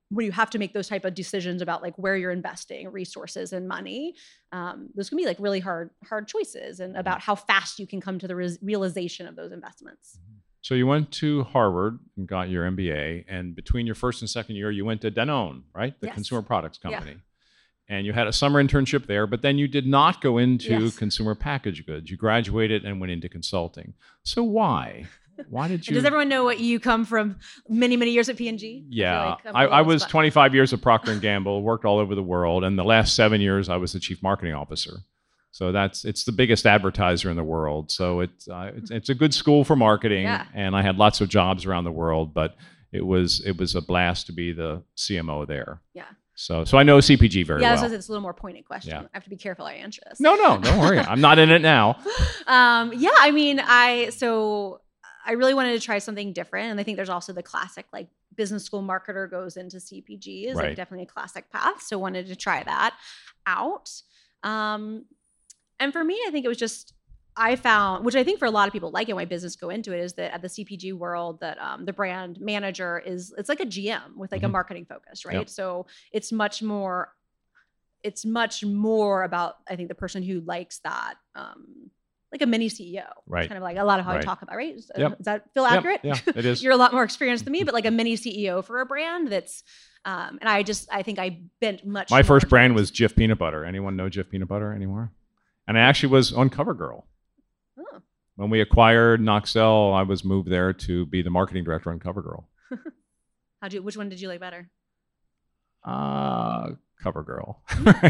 B: when you have to make those type of decisions about like where you're investing resources and money, um, those can be like really hard, hard choices, and about how fast you can come to the re- realization of those investments.
A: So you went to Harvard and got your M B A, and between your first and second year, you went to Danone, right? The
B: Yes.
A: consumer products company.
B: Yeah.
A: And you had a summer internship there, but then you did not go into
B: Yes.
A: consumer packaged goods. You graduated and went into consulting. So why? Why did you?
B: Does everyone know what you come from many, many years at P and G?
A: Yeah,
B: like I'm
A: I,
B: a
A: I
B: little
A: was
B: spot-
A: twenty-five years at Procter and Gamble, worked all over the world, and the last seven years I was the chief marketing officer. So that's it's the biggest advertiser in the world. So it's uh, it's, it's a good school for marketing,
B: Yeah.
A: and I had lots of jobs around the world. But it was it was a blast to be the C M O there.
B: Yeah.
A: So so I know C P G very
B: Yeah,
A: well.
B: so it's a little more pointed question.
A: Yeah.
B: I have to be careful I answer this.
A: No, no, don't worry. I'm not in it now.
B: um, yeah, I mean, I so I really wanted to try something different, and I think there's also the classic like business school marketer goes into C P G is
A: Right.
B: like definitely a classic path. So wanted to try that out. Um, and for me, I think it was just I found, which I think for a lot of people like it, why business go into it, is that at the C P G world, that um, the brand manager is it's like a G M with like
A: Mhm.
B: a marketing focus, right?
A: Yep.
B: So it's much more. It's much more about, I think, the person who likes that, um, like a mini C E O.
A: Right.
B: It's kind of like a lot of how
A: Right.
B: I talk about, right? Is,
A: Yep.
B: does that feel
A: Yep,
B: accurate?
A: yeah, it is.
B: You're a lot more experienced than me, but like a mini C E O for a brand that's, um, and I just, I think I bent much.
A: My
B: more
A: first brand
B: towards-
A: was Jif Peanut Butter. Anyone know Jif Peanut Butter anymore? And I actually was on CoverGirl.
B: Oh.
A: When we acquired Noxell, I was moved there to be the marketing director on CoverGirl.
B: How'd you, which one did you like better?
A: Uh, CoverGirl.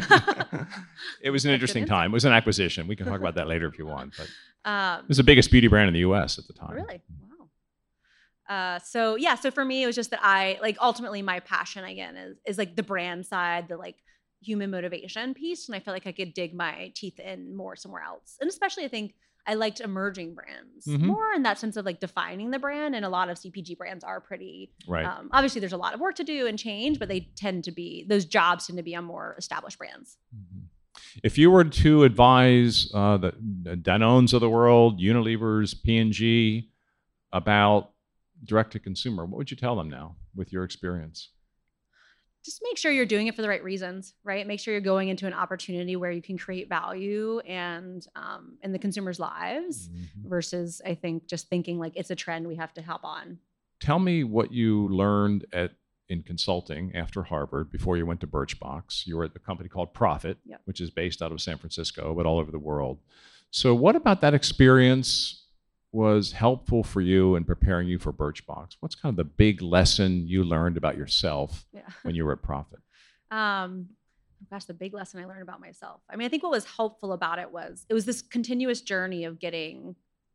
A: It was an
B: That's
A: interesting
B: good
A: time. It was an acquisition. We can talk about that later if you want. But it
B: Um,
A: was the biggest beauty brand in the U S at the time.
B: Really? Wow. Uh, so yeah, so for me, it was just that I like ultimately my passion again is is like the brand side, the like human motivation piece, and I felt like I could dig my teeth in more somewhere else. And especially, I think I liked emerging brands
A: Mhm.
B: more in that sense of like defining the brand. And a lot of C P G brands are pretty.
A: Right.
B: Um, obviously, there's a lot of work to do and change, but they tend to be those jobs tend to be on more established brands.
A: Mhm. If you were to advise uh, the, the Danones of the world, Unilever's, P and G about direct to consumer, what would you tell them now with your experience?
B: Just make sure you're doing it for the right reasons, right? Make sure you're going into an opportunity where you can create value and um, in the consumers' lives
A: Mhm.
B: versus, I think, just thinking like it's a trend we have to hop on.
A: Tell me what you learned at in consulting after Harvard before you went to Birchbox. You were at a company called Profit,
B: Yep.
A: which is based out of San Francisco, but all over the world. So what about that experience was helpful for you in preparing you for Birchbox? What's kind of the big lesson you learned about yourself
B: Yeah.
A: when you were at Profit?
B: Um, gosh, the big lesson I learned about myself. I mean, I think what was helpful about it was it was this continuous journey of getting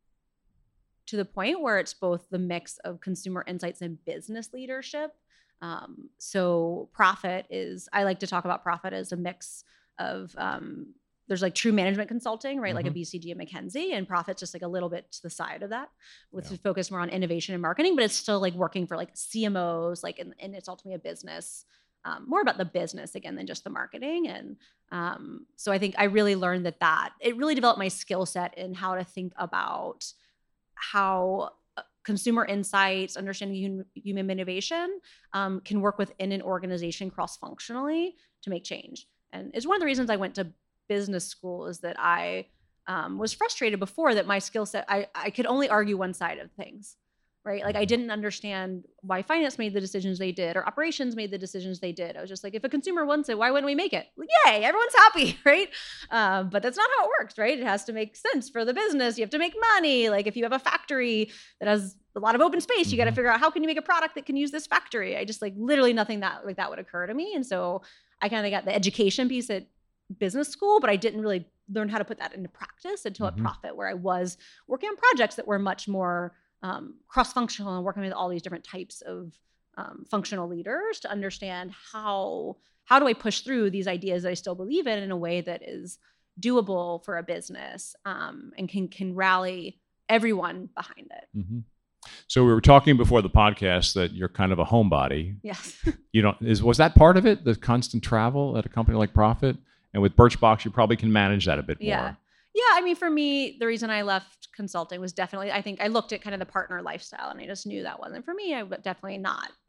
B: to the point where it's both the mix of consumer insights and business leadership. Um, so Profit is, I like to talk about Profit as a mix of, um, there's like true management consulting, right? Like a
A: Mhm.
B: B C G and McKinsey, and Profit's just like a little bit to the side of that with
A: Yeah.
B: focus more on innovation and marketing, but it's still like working for like C M Os, like, and, and it's ultimately a business, um, more about the business again than just the marketing. And um, so I think I really learned that that it really developed my skill set in how to think about how uh, consumer insights, understanding hum- human innovation um, can work within an organization cross-functionally to make change. And it's one of the reasons I went to business school is that I um, was frustrated before that my skill set, I, I could only argue one side of things, right? Like I didn't understand why finance made the decisions they did or operations made the decisions they did. I was just like, if a consumer wants it, why wouldn't we make it? Like, yay, everyone's happy, right? Um, but that's not how it works, right? It has to make sense for the business. You have to make money. Like if you have a factory that has a lot of open space, you got to
A: Mhm.
B: figure out how can you make a product that can use this factory. I just like literally nothing that like that would occur to me. And so I kind of got the education piece at business school, but I didn't really learn how to put that into practice until
A: Mhm.
B: at Profit, where I was working on projects that were much more um, cross-functional and working with all these different types of um, functional leaders to understand how how do I push through these ideas that I still believe in in a way that is doable for a business um, and can can rally everyone behind it.
A: Mm-hmm. So we were talking before the podcast that you're kind of a homebody.
B: Yes.
A: You don't is was that part of it? The constant travel at a company like Profit, and with Birchbox, you probably can manage that a bit
B: Yeah.
A: more.
B: Yeah. I mean, for me, the reason I left consulting was definitely, I think I looked at kind of the partner lifestyle and I just knew that wasn't for me. I would definitely not,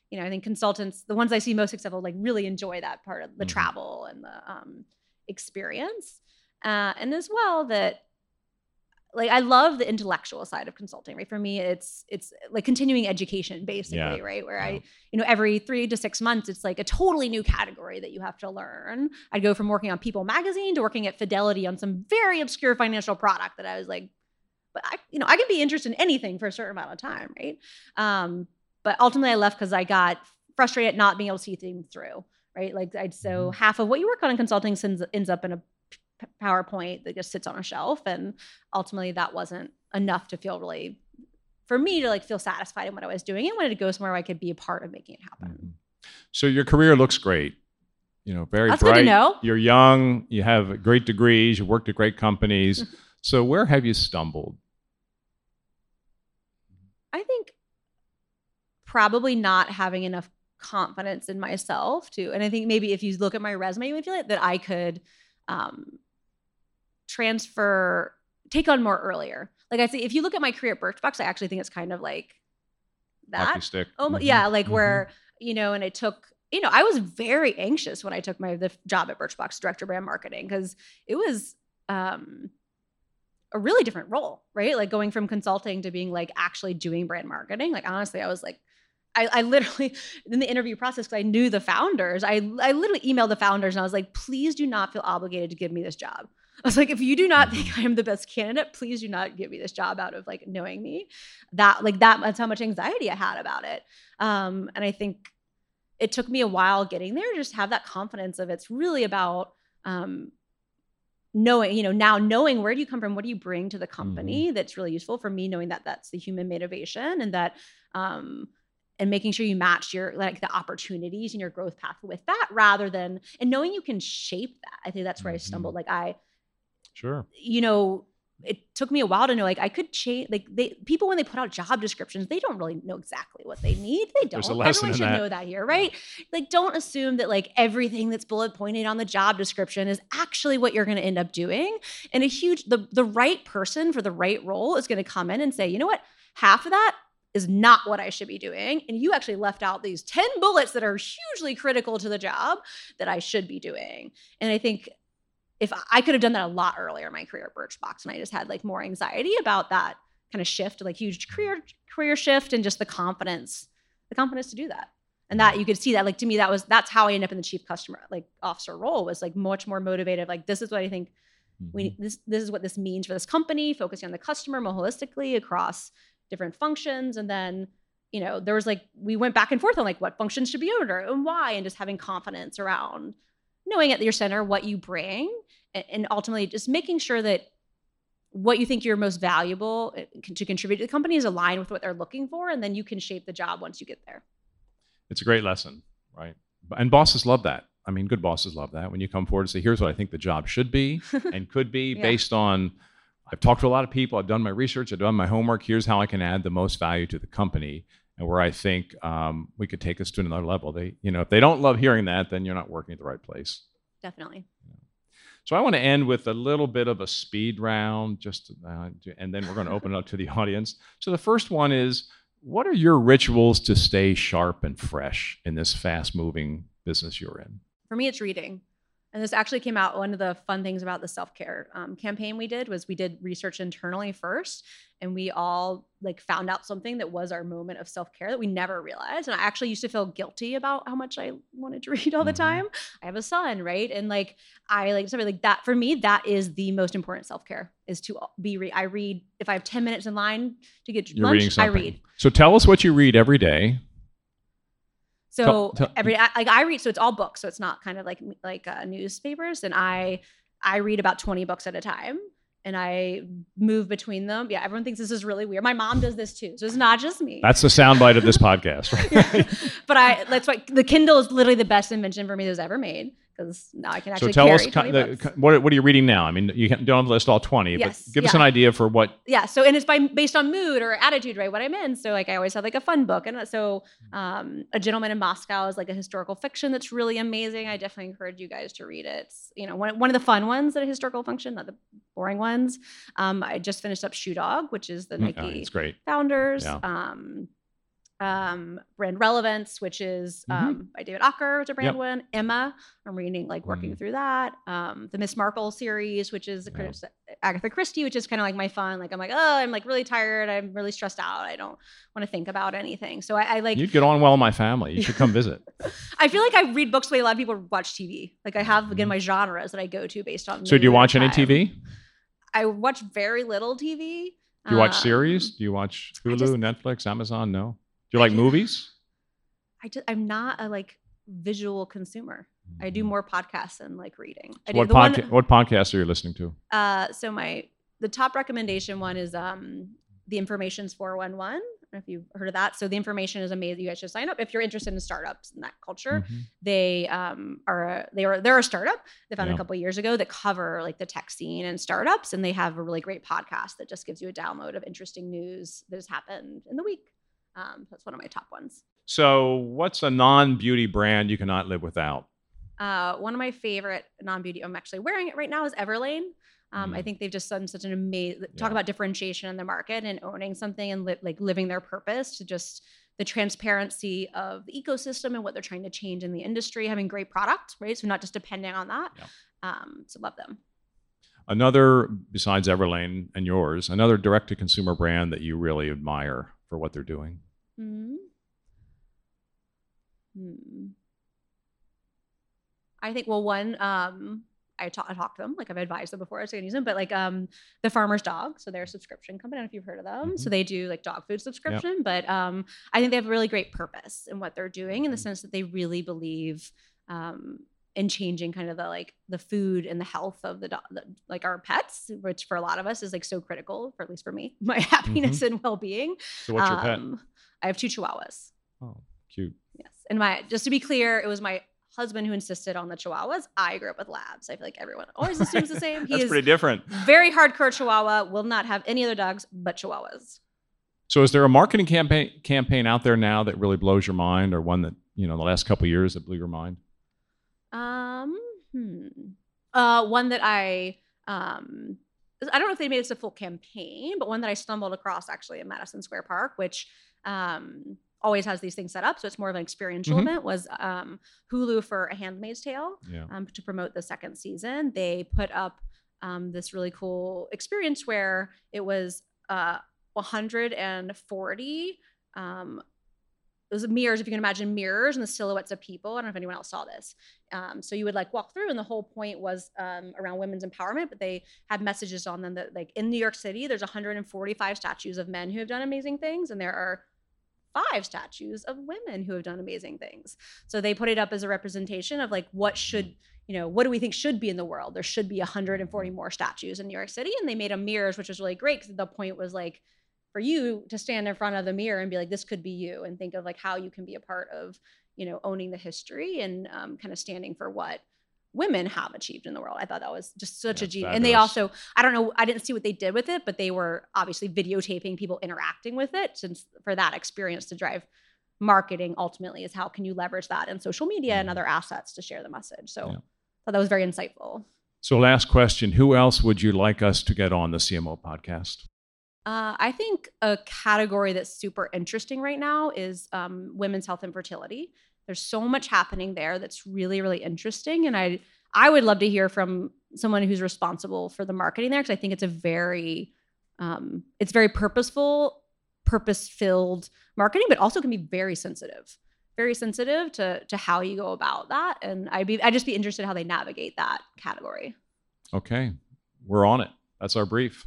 B: you know, I think consultants, the ones I see most successful, like really enjoy that part of the
A: Mhm.
B: travel and the um, experience. Uh, and as well that like I love the intellectual side of consulting, right? For me, it's it's like continuing education basically,
A: Yeah.
B: right? Where
A: Yeah.
B: I, you know, every three to six months, it's like a totally new category that you have to learn. I'd go from working on People magazine to working at Fidelity on some very obscure financial product that I was like, but I, you know, I can be interested in anything for a certain amount of time, right? Um, but ultimately I left because I got frustrated at not being able to see things through, right? Like I'd so
A: Mhm.
B: half of what you work on in consulting ends, ends up in a p- PowerPoint that just sits on a shelf. And ultimately that wasn't enough to feel really, for me to like feel satisfied in what I was doing and wanted to go somewhere where I could be a part of making it happen.
A: Mhm. So your career looks great. You know, very
B: That's good to
A: bright.
B: know.
A: You're young. You have great degrees. You worked at great companies. So where have you stumbled?
B: I think probably not having enough confidence in myself to, and I think maybe if you look at my resume, you would feel it that I could um, transfer, take on more earlier. Like I say, if you look at my career at Birchbox, I actually think it's kind of like that.
A: Hockey stick.
B: Oh,
A: Mhm.
B: yeah, like
A: Mhm.
B: where, you know, and it took, you know, I was very anxious when I took my the job at Birchbox, director of brand marketing, because it was um, a really different role, right? Like going from consulting to being like actually doing brand marketing. Like honestly, I was like, I, I literally in the interview process, because I knew the founders, I I literally emailed the founders and I was like, please do not feel obligated to give me this job. I was like, if you do not think
A: Mhm.
B: I am the best candidate, please do not give me this job out of like knowing me. That like that that's how much anxiety I had about it. Um, and I think it took me a while getting there, just have that confidence of it's really about um knowing, you know, now knowing where do you come from, what do you bring to the
A: Mhm.
B: company that's really useful for me, knowing that that's the human motivation and that, um, and making sure you match your like the opportunities and your growth path with that rather than, and knowing you can shape that. I think that's where I
A: Mhm.
B: stumbled. Like I,
A: Sure.
B: you know, it took me a while to know like I could change like they people when they put out job descriptions, they don't really know exactly what they need. They
A: There's a
B: don't.
A: lesson
B: Everyone
A: in
B: should
A: that.
B: know that here, right? Like don't assume that like everything that's bullet pointed on the job description is actually what you're going to end up doing. And a huge the the right person for the right role is going to come in and say, "You know what? Half of that is not what I should be doing. And you actually left out these ten bullets that are hugely critical to the job that I should be doing." And I think if I, I could have done that a lot earlier in my career at Birchbox, and I just had like more anxiety about that kind of shift, like huge career career shift, and just the confidence, the confidence to do that. And that you could see that, like to me, that was that's how I ended up in the chief customer like officer role, was like much more motivated. Like this is what I think we
A: Mhm.
B: this this is what this means for this company, focusing on the customer more holistically across different functions. And then, you know, there was like we went back and forth on like what functions should be under and why, and just having confidence around knowing at your center what you bring, and, and ultimately just making sure that what you think you're most valuable uh, to contribute to the company is aligned with what they're looking for, and then you can shape the job once you get there.
A: It's a great lesson, right? And bosses love that. I mean, good bosses love that when you come forward and say, "Here's what I think the job should be and could be
B: Yeah.
A: based on. I've talked to a lot of people. I've done my research. I've done my homework. Here's how I can add the most value to the company, and where I think um, we could take us to another level." They, you know, if they don't love hearing that, then you're not working at the right place.
B: Definitely.
A: So I want to end with a little bit of a speed round, just uh, and then we're going to open it up to the audience. So the first one is, what are your rituals to stay sharp and fresh in this fast-moving business you're in?
B: For me, it's reading. And this actually came out, one of the fun things about the self-care um, campaign we did was we did research internally first, and we all like found out something that was our moment of self-care that we never realized. And I actually used to feel guilty about how much I wanted to read all the
A: Mhm.
B: time. I have a son, right? And like I like something like that. For me, that is the most important self-care, is to be re- I read. If I have ten minutes in line to get
A: You're reading
B: lunch, I
A: something.
B: read.
A: So tell us what you read every day.
B: So
A: Tell- tell-
B: every I, like I read, so it's all books, so it's not kind of like like uh, newspapers. And I I read about twenty books at a time, and I move between them. Yeah, everyone thinks this is really weird. My mom does this too, so it's not just me.
A: That's the soundbite of this podcast, right?
B: Yeah. But I that's why the Kindle is literally the best invention for me that was ever made, because now I can
A: So
B: actually
A: tell
B: carry
A: us
B: twenty
A: the,
B: books.
A: what what are you reading now? I mean, you don't have to list all twenty,
B: Yes,
A: but give us
B: yeah.
A: an idea for what.
B: Yeah. So, and it's by based on mood or attitude, right? What I'm in. So like I always have like a fun book. And so um, A Gentleman in Moscow is like a historical fiction that's really amazing. I definitely encourage you guys to read it. It's, you know, one, one of the fun ones that a historical function, not the boring ones. Um, I just finished up Shoe Dog, which is the
A: Mm,
B: Nike
A: oh, it's great.
B: founders.
A: Yeah.
B: Um, Um, Brand Relevance, which is um, mm-hmm. by David Ocker, it's a brand yep. one. Emma, I'm reading, like working mm. through that. Um, the Miss Marple series, which is yeah. Agatha Christie, which is kind of like my fun. Like I'm like, oh, I'm like really tired. I'm really stressed out. I don't want to think about anything. So I, I like.
A: You'd get on well in my family. You should come visit.
B: I feel like I read books the way a lot of people watch T V. Like I have again my genres that I go to based on.
A: So do you watch any T V?
B: I watch very little T V.
A: Do you watch um, series? Do you watch Hulu, just, Netflix, Amazon? No. Do you like movies?
B: I just, I'm not a like visual consumer. I do more podcasts than like reading.
A: So what, podca- what podcasts are you listening to?
B: Uh, so my the top recommendation one is um, The Information's four one one. I don't know if you've heard of that. So The Information is amazing. You guys should sign up if you're interested in startups and that culture. Mm-hmm. They um, are a, they are they're a startup. They founded yeah. a couple of years ago that cover like the tech scene and startups, and they have a really great podcast that just gives you a download of interesting news that has happened in the week. Um, that's one of my top ones.
A: So what's a non-beauty brand you cannot live without?
B: Uh, one of my favorite non-beauty, I'm actually wearing it right now, is Everlane. Um, mm. I think they've just done such an amazing, yeah. talk about differentiation in the market and owning something and li- like living their purpose to just the transparency of the ecosystem and what they're trying to change in the industry, having great product, right? So not just depending on that. Yeah. Um, so love them. Another,
A: besides Everlane and yours, another direct-to-consumer brand that you really admire for what they're doing? Hmm.
B: Hmm. I think, well, one, um, I, ta- I talked to them, like I've advised them before, I was going to use them, but like um, the Farmer's Dog, so they're a subscription company, I don't know if you've heard of them. Mm-hmm. So they do like dog food subscription, yep. but um, I think they have a really great purpose in what they're doing in the sense that they really believe um, in changing kind of the like the food and the health of the, do- the like our pets, which for a lot of us is like so critical, for at least for me, my happiness mm-hmm. and well-being.
A: So what's your
B: um,
A: pet?
B: I have two Chihuahuas.
A: Oh, cute.
B: Yes. And my, just to be clear, it was my husband who insisted on the Chihuahuas. I grew up with Labs. I feel like everyone always assumes the same.
A: He That's is pretty different.
B: Very hardcore Chihuahua, will not have any other dogs but Chihuahuas.
A: So is there a marketing campaign campaign out there now that really blows your mind, or one that, you know, the last couple of years that blew your mind?
B: Um, hmm. Uh, one that I, um, I don't know if they made it a full campaign, but one that I stumbled across actually in Madison Square Park, which um, always has these things set up. So it's more of an experiential mm-hmm. event, was um, Hulu for A Handmaid's Tale yeah. um, to promote the second season. They put up um, this really cool experience where it was uh, one hundred forty um, it was mirrors, if you can imagine mirrors and the silhouettes of people. I don't know if anyone else saw this. Um, so you would like walk through, and the whole point was um, around women's empowerment, but they had messages on them that like in New York City, there's one hundred forty-five statues of men who have done amazing things. And there are five statues of women who have done amazing things. So they put it up as a representation of like, what should, you know, what do we think should be in the world? There should be one hundred forty more statues in New York City. And they made them mirrors, which was really great, because the point was like, for you to stand in front of the mirror and be like, this could be you, and think of like how you can be a part of, you know, owning the history and um, kind of standing for what women have achieved in the world. I thought that was just such That's a genius. And they also, I don't know, I didn't see what they did with it, but they were obviously videotaping people interacting with it, since for that experience to drive marketing ultimately is how can you leverage that in social media mm-hmm. and other assets to share the message. So yeah. I thought that was very insightful.
A: So last question, who else would you like us to get on the C M O podcast?
B: Uh, I think a category that's super interesting right now is um, women's health and fertility. There's so much happening there that's really, really interesting. And I I would love to hear from someone who's responsible for the marketing there, because I think it's a very, um, it's very purposeful, purpose-filled marketing, but also can be very sensitive, very sensitive to to how you go about that. And I'd be I'd just be interested in how they navigate that category.
A: Okay, we're on it. That's our brief.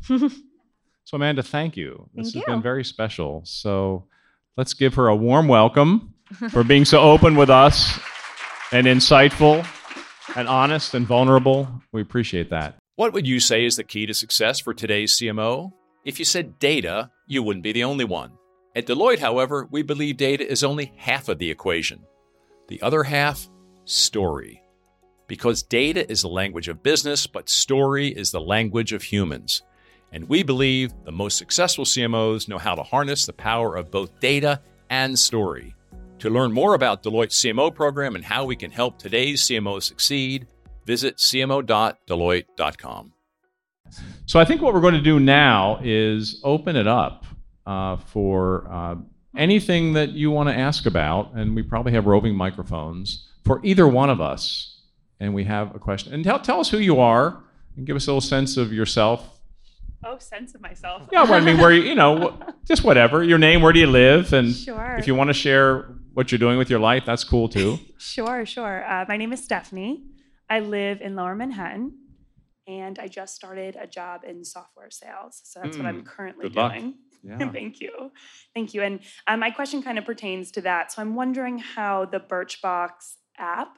A: So Amanda, thank you. This
B: thank
A: has
B: you.
A: been very special. So let's give her a warm welcome for being so open with us and insightful and honest and vulnerable. We appreciate that.
C: What would you say is the key to success for today's C M O? If you said data, you wouldn't be the only one. At Deloitte, however, we believe data is only half of the equation. The other half, story. Because data is the language of business, but story is the language of humans. And we believe the most successful C M Os know how to harness the power of both data and story. To learn more about Deloitte's C M O program and how we can help today's C M Os succeed, visit c m o dot deloitte dot com.
A: So I think what we're going to do now is open it up uh, for uh, anything that you want to ask about, and we probably have roving microphones for either one of us, and we have a question. And tell, tell us who you are, and give us a little sense of yourself.
D: Oh, sense of myself.
A: Yeah, well, I mean, where you, you know, just whatever. Your name, where do you live, and
D: Sure.
A: if you want to share what you're doing with your life, that's cool too.
D: Sure, sure. Uh, my name is Stephanie. I live in Lower Manhattan, and I just started a job in software sales. So that's what I'm
A: Mm,
D: currently
A: good luck.
D: doing.
A: Yeah.
D: Thank you. Thank you. And uh, my question kind of pertains to that. So I'm wondering how the Birchbox app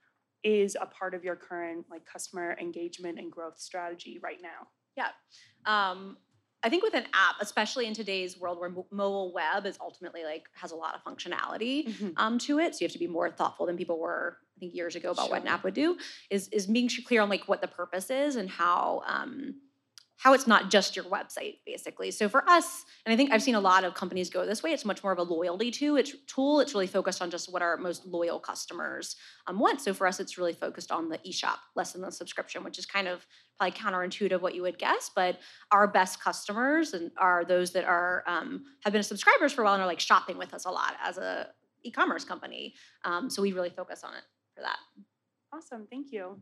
D: is a part of your current like customer engagement and growth strategy right now.
B: Yeah. Um, I think with an app, especially in today's world where mo- mobile web is ultimately like has a lot of functionality
D: Mhm.
B: um, to it, so you have to be more thoughtful than people were, I think, years ago about what an
D: Sure.
B: app would do. Is is being clear on like what the purpose is and how um, how it's not just your website, basically. So for us, and I think I've seen a lot of companies go this way, it's much more of a loyalty to it's tool. It's really focused on just what our most loyal customers um, want. So for us, it's really focused on the eShop, less than the subscription, which is kind of probably counterintuitive what you would guess. But our best customers and are those that are um, have been subscribers for a while and are like shopping with us a lot as a e-commerce company. Um, so we really focus on it for that.
D: Awesome. Thank you.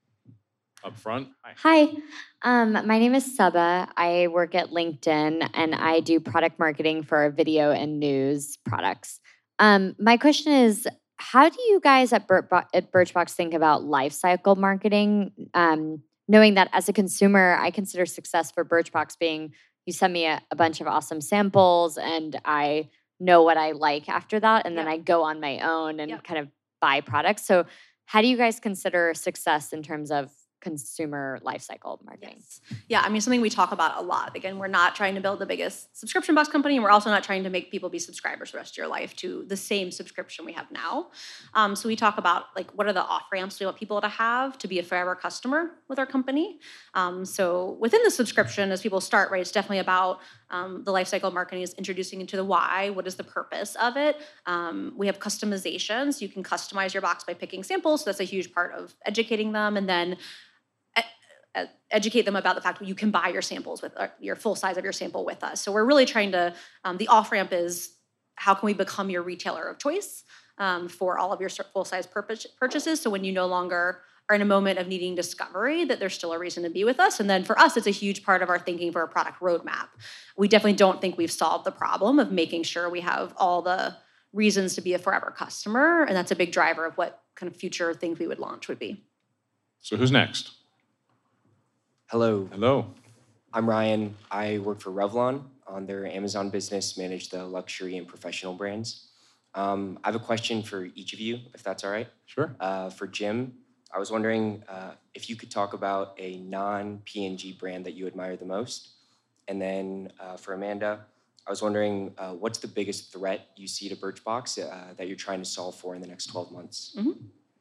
A: Up front. Hi.
E: Hi, um, my name is Saba. I work at LinkedIn and I do product marketing for video and news products. Um, my question is, how do you guys at, Bir- at Birchbox think about lifecycle marketing? Um, knowing that as a consumer, I consider success for Birchbox being you send me a, a bunch of awesome samples and I know what I like after that, and then
B: Yeah.
E: I go on my own and
B: Yeah.
E: kind of buy products. So, how do you guys consider success in terms of consumer lifecycle marketing?
B: Yes. Yeah, I mean, something we talk about a lot. Again, we're not trying to build the biggest subscription box company, and we're also not trying to make people be subscribers the rest of your life to the same subscription we have now. Um, so we talk about like what are the off ramps we want people to have to be a forever customer with our company. Um, so within the subscription, as people start, right, it's definitely about um, the lifecycle marketing is introducing into the why. What is the purpose of it? Um, we have customization, so you can customize your box by picking samples. So that's a huge part of educating them, and then educate them about the fact that you can buy your samples with uh, your full size of your sample with us. So we're really trying to, um, the off ramp is how can we become your retailer of choice um, for all of your full size purpose, purchases. So when you no longer are in a moment of needing discovery, that there's still a reason to be with us. And then for us, it's a huge part of our thinking for a product roadmap. We definitely don't think we've solved the problem of making sure we have all the reasons to be a forever customer. And that's a big driver of what kind of future things we would launch would be.
A: So who's next?
F: Hello,
A: Hello.
F: I'm Ryan. I work for Revlon on their Amazon business, manage the luxury and professional brands. Um, I have a question for each of you, if that's all right.
A: Sure.
F: Uh, for Jim, I was wondering uh, if you could talk about a non-P and G brand that you admire the most. And then uh, for Amanda, I was wondering uh, what's the biggest threat you see to Birchbox uh, that you're trying to solve for in the next twelve months?
B: Mm-hmm.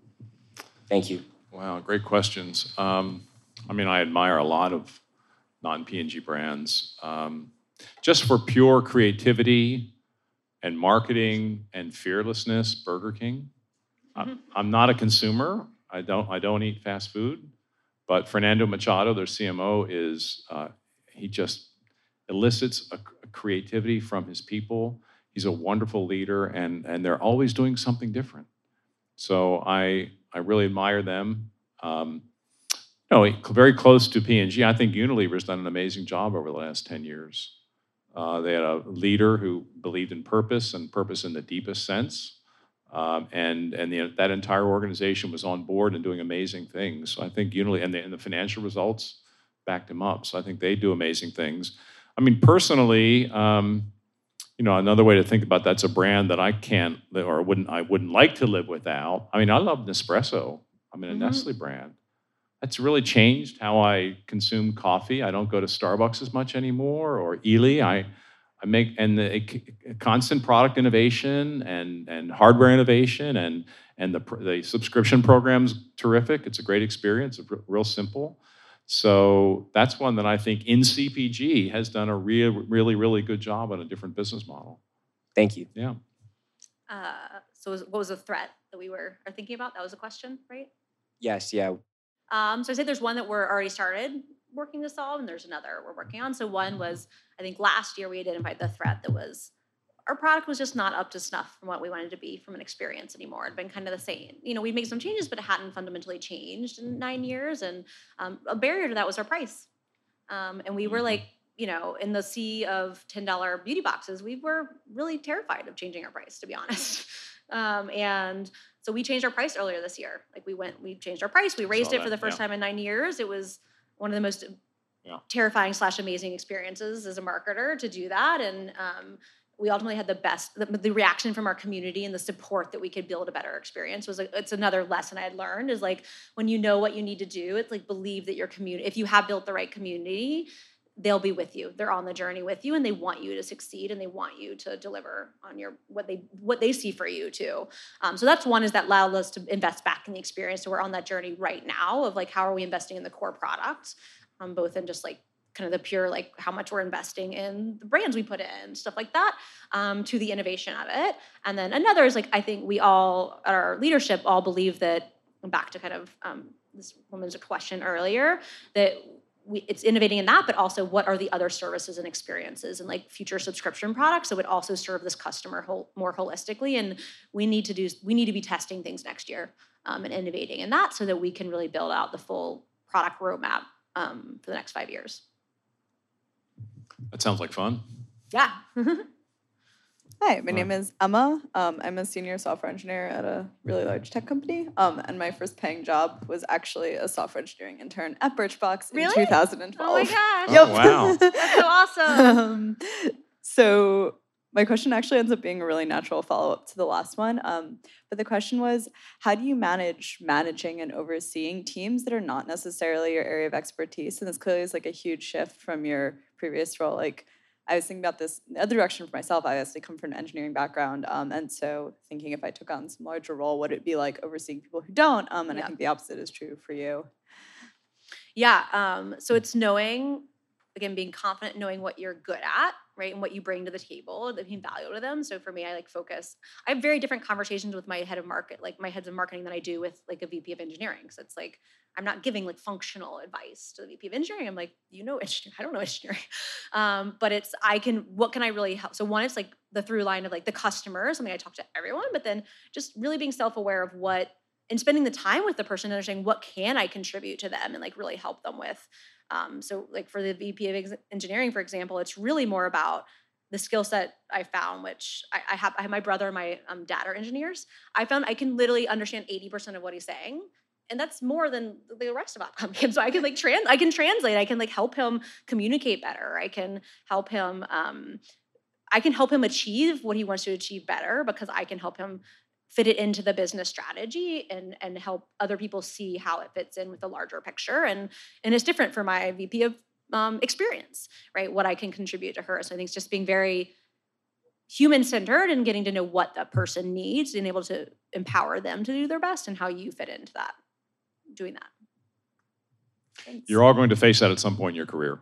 F: Thank you.
A: Wow, great questions. Um, I mean, I admire a lot of non-P and G brands. Um, just for pure creativity and marketing and fearlessness, Burger King.
B: Mm-hmm.
A: I'm, I'm not a consumer. I don't. I don't eat fast food. But Fernando Machado, their C M O, is uh, he just elicits a, a creativity from his people. He's a wonderful leader, and and they're always doing something different. So I I really admire them. Um, No, very close to P and G. I think Unilever's done an amazing job over the last ten years. Uh, they had a leader who believed in purpose and purpose in the deepest sense. Um, and and the, that entire organization was on board and doing amazing things. So I think Unilever, and the, and the financial results backed them up. So I think they do amazing things. I mean, personally, um, you know, another way to think about that's a brand that I can't or wouldn't I wouldn't like to live without. I mean, I love Nespresso. I mean, a
B: Mm-hmm.
A: Nestle brand. That's really changed how I consume coffee. I don't go to Starbucks as much anymore, or Ely. I, I make and the a, constant product innovation and and hardware innovation and and the the subscription program's terrific. It's a great experience. It's real simple. So that's one that I think in C P G has done a real, really, really good job on a different business model.
F: Thank you.
A: Yeah.
B: Uh, so was, what was the threat that we were are thinking about? That was a question, right?
F: Yes, yeah.
B: Um, so I say there's one that we're already started working to solve, and there's another we're working on. So one was, I think last year we identified the threat that was our product was just not up to snuff from what we wanted to be from an experience anymore. It'd been kind of the same. You know, we made some changes, but it hadn't fundamentally changed in nine years. And um, a barrier to that was our price. Um, and we were like, you know, in the sea of ten dollar beauty boxes, we were really terrified of changing our price, to be honest. Um, and so we changed our price earlier this year. Like we went, we changed our price. We raised it
C: that,
B: for the first
C: yeah.
B: time in nine years. It was one of the most yeah. terrifying slash amazing experiences as a marketer to do that. And um, we ultimately had the best, the, the reaction from our community and the support that we could build a better experience was, a, it's another lesson I had learned is like, when you know what you need to do, it's like, believe that your community, if you have built the right community, they'll be with you. They're on the journey with you and they want you to succeed and they want you to deliver on your, what they, what they see for you too. Um, so that's one is that allowed us to invest back in the experience. So we're on that journey right now of like, how are we investing in the core product? Um, both in just like kind of the pure, like how much we're investing in the brands we put in, stuff like that, um, to the innovation of it. And then another is like, I think we all, our leadership all believe that, back to kind of um, this woman's question earlier, that We, it's innovating in that, but also what are the other services and experiences and like future subscription products that would also serve this customer whole, more holistically. And we need to do, we need to be testing things next year um, and innovating in that so that we can really build out the full product roadmap um, for the next five years.
C: That sounds like fun.
B: Yeah.
G: Hi, my name is Emma. Um, I'm a senior software engineer at a really large tech company. Um, and my first paying job was actually a software engineering intern at Birchbox in
B: Really?
G: two thousand twelve.
B: Oh my gosh.
G: Yep.
C: Oh, wow.
B: That's so awesome.
G: um, so my question actually ends up being a really natural follow-up to the last one. Um, but the question was, how do you manage managing and overseeing teams that are not necessarily your area of expertise? And this clearly is like a huge shift from your previous role. Like, I was thinking about this in the other direction for myself. I obviously come from an engineering background. Um, and so thinking if I took on some larger role, what it'd be like overseeing people who don't? Um, and
B: Yeah.
G: I think the opposite is true for you.
B: Yeah. Um, so it's knowing, again, being confident, knowing what you're good at, right? And what you bring to the table, that being value to them. So for me, I like focus, I have very different conversations with my head of market, like my heads of marketing than I do with like a V P of engineering. So it's like, I'm not giving like functional advice to the V P of engineering. I'm like, you know, engineering. I don't know engineering. Um, but it's, I can, what can I really help? So one is like the through line of like the customer, something I talk to everyone, but then just really being self-aware of what, and spending the time with the person and understanding what can I contribute to them and like really help them with. Um, so like for the V P of ex- engineering, for example, it's really more about the skill set I found, which I, I have, I have my brother and my um, dad are engineers. I found I can literally understand eighty percent of what he's saying. And that's more than the rest of OpCom. So I can like trans, I can translate. I can like help him communicate better. I can help him. Um, I can help him achieve what he wants to achieve better because I can help him fit it into the business strategy and and help other people see how it fits in with the larger picture. And and it's different for my V P of um, experience, right? What I can contribute to her. So I think it's just being very human-centered and getting to know what that person needs and able to empower them to do their best and how you fit into that. Doing that. Thanks.
C: You're all going to face that at some point in your career.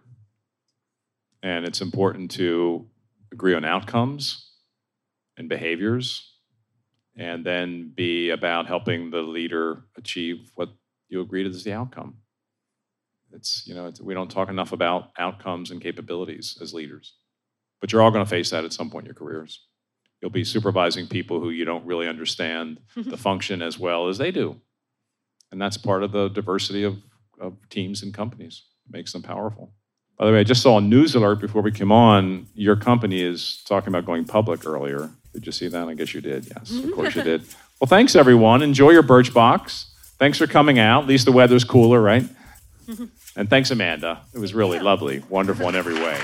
C: And it's important to agree on outcomes and behaviors, and then be about helping the leader achieve what you agreed is the outcome. It's, you know, it's, we don't talk enough about outcomes and capabilities as leaders. But you're all going to face that at some point in your careers. You'll be supervising people who you don't really understand the function as well as they do. And that's part of the diversity of, of teams and companies. It makes them powerful. By the way, I just saw a news alert before we came on. Your company is talking about going public earlier. Did you see that? I guess you did. Yes, of course you did. Well, thanks, everyone. Enjoy your Birchbox. Thanks for coming out. At least the weather's cooler, right? And thanks, Amanda. It was really lovely. Wonderful in every way.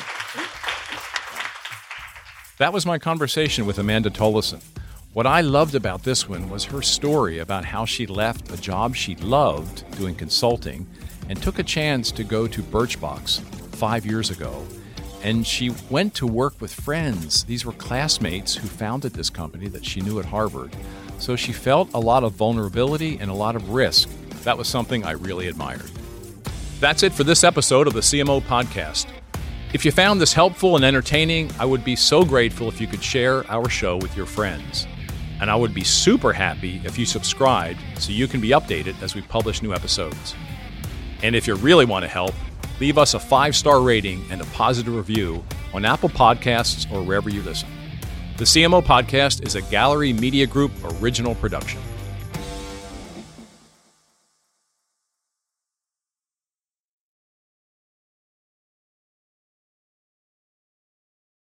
A: That was my conversation with Amanda Tollison. What I loved about this one was her story about how she left a job she loved doing consulting and took a chance to go to Birchbox five years ago. And she went to work with friends. These were classmates who founded this company that she knew at Harvard. So she felt a lot of vulnerability and a lot of risk. That was something I really admired. That's it for this episode of the C M O Podcast. If you found this helpful and entertaining, I would be so grateful if you could share our show with your friends. And I would be super happy if you subscribed so you can be updated as we publish new episodes. And if you really want to help, leave us a five-star rating and a positive review on Apple Podcasts or wherever you listen. The C M O Podcast is a Gallery Media Group original production.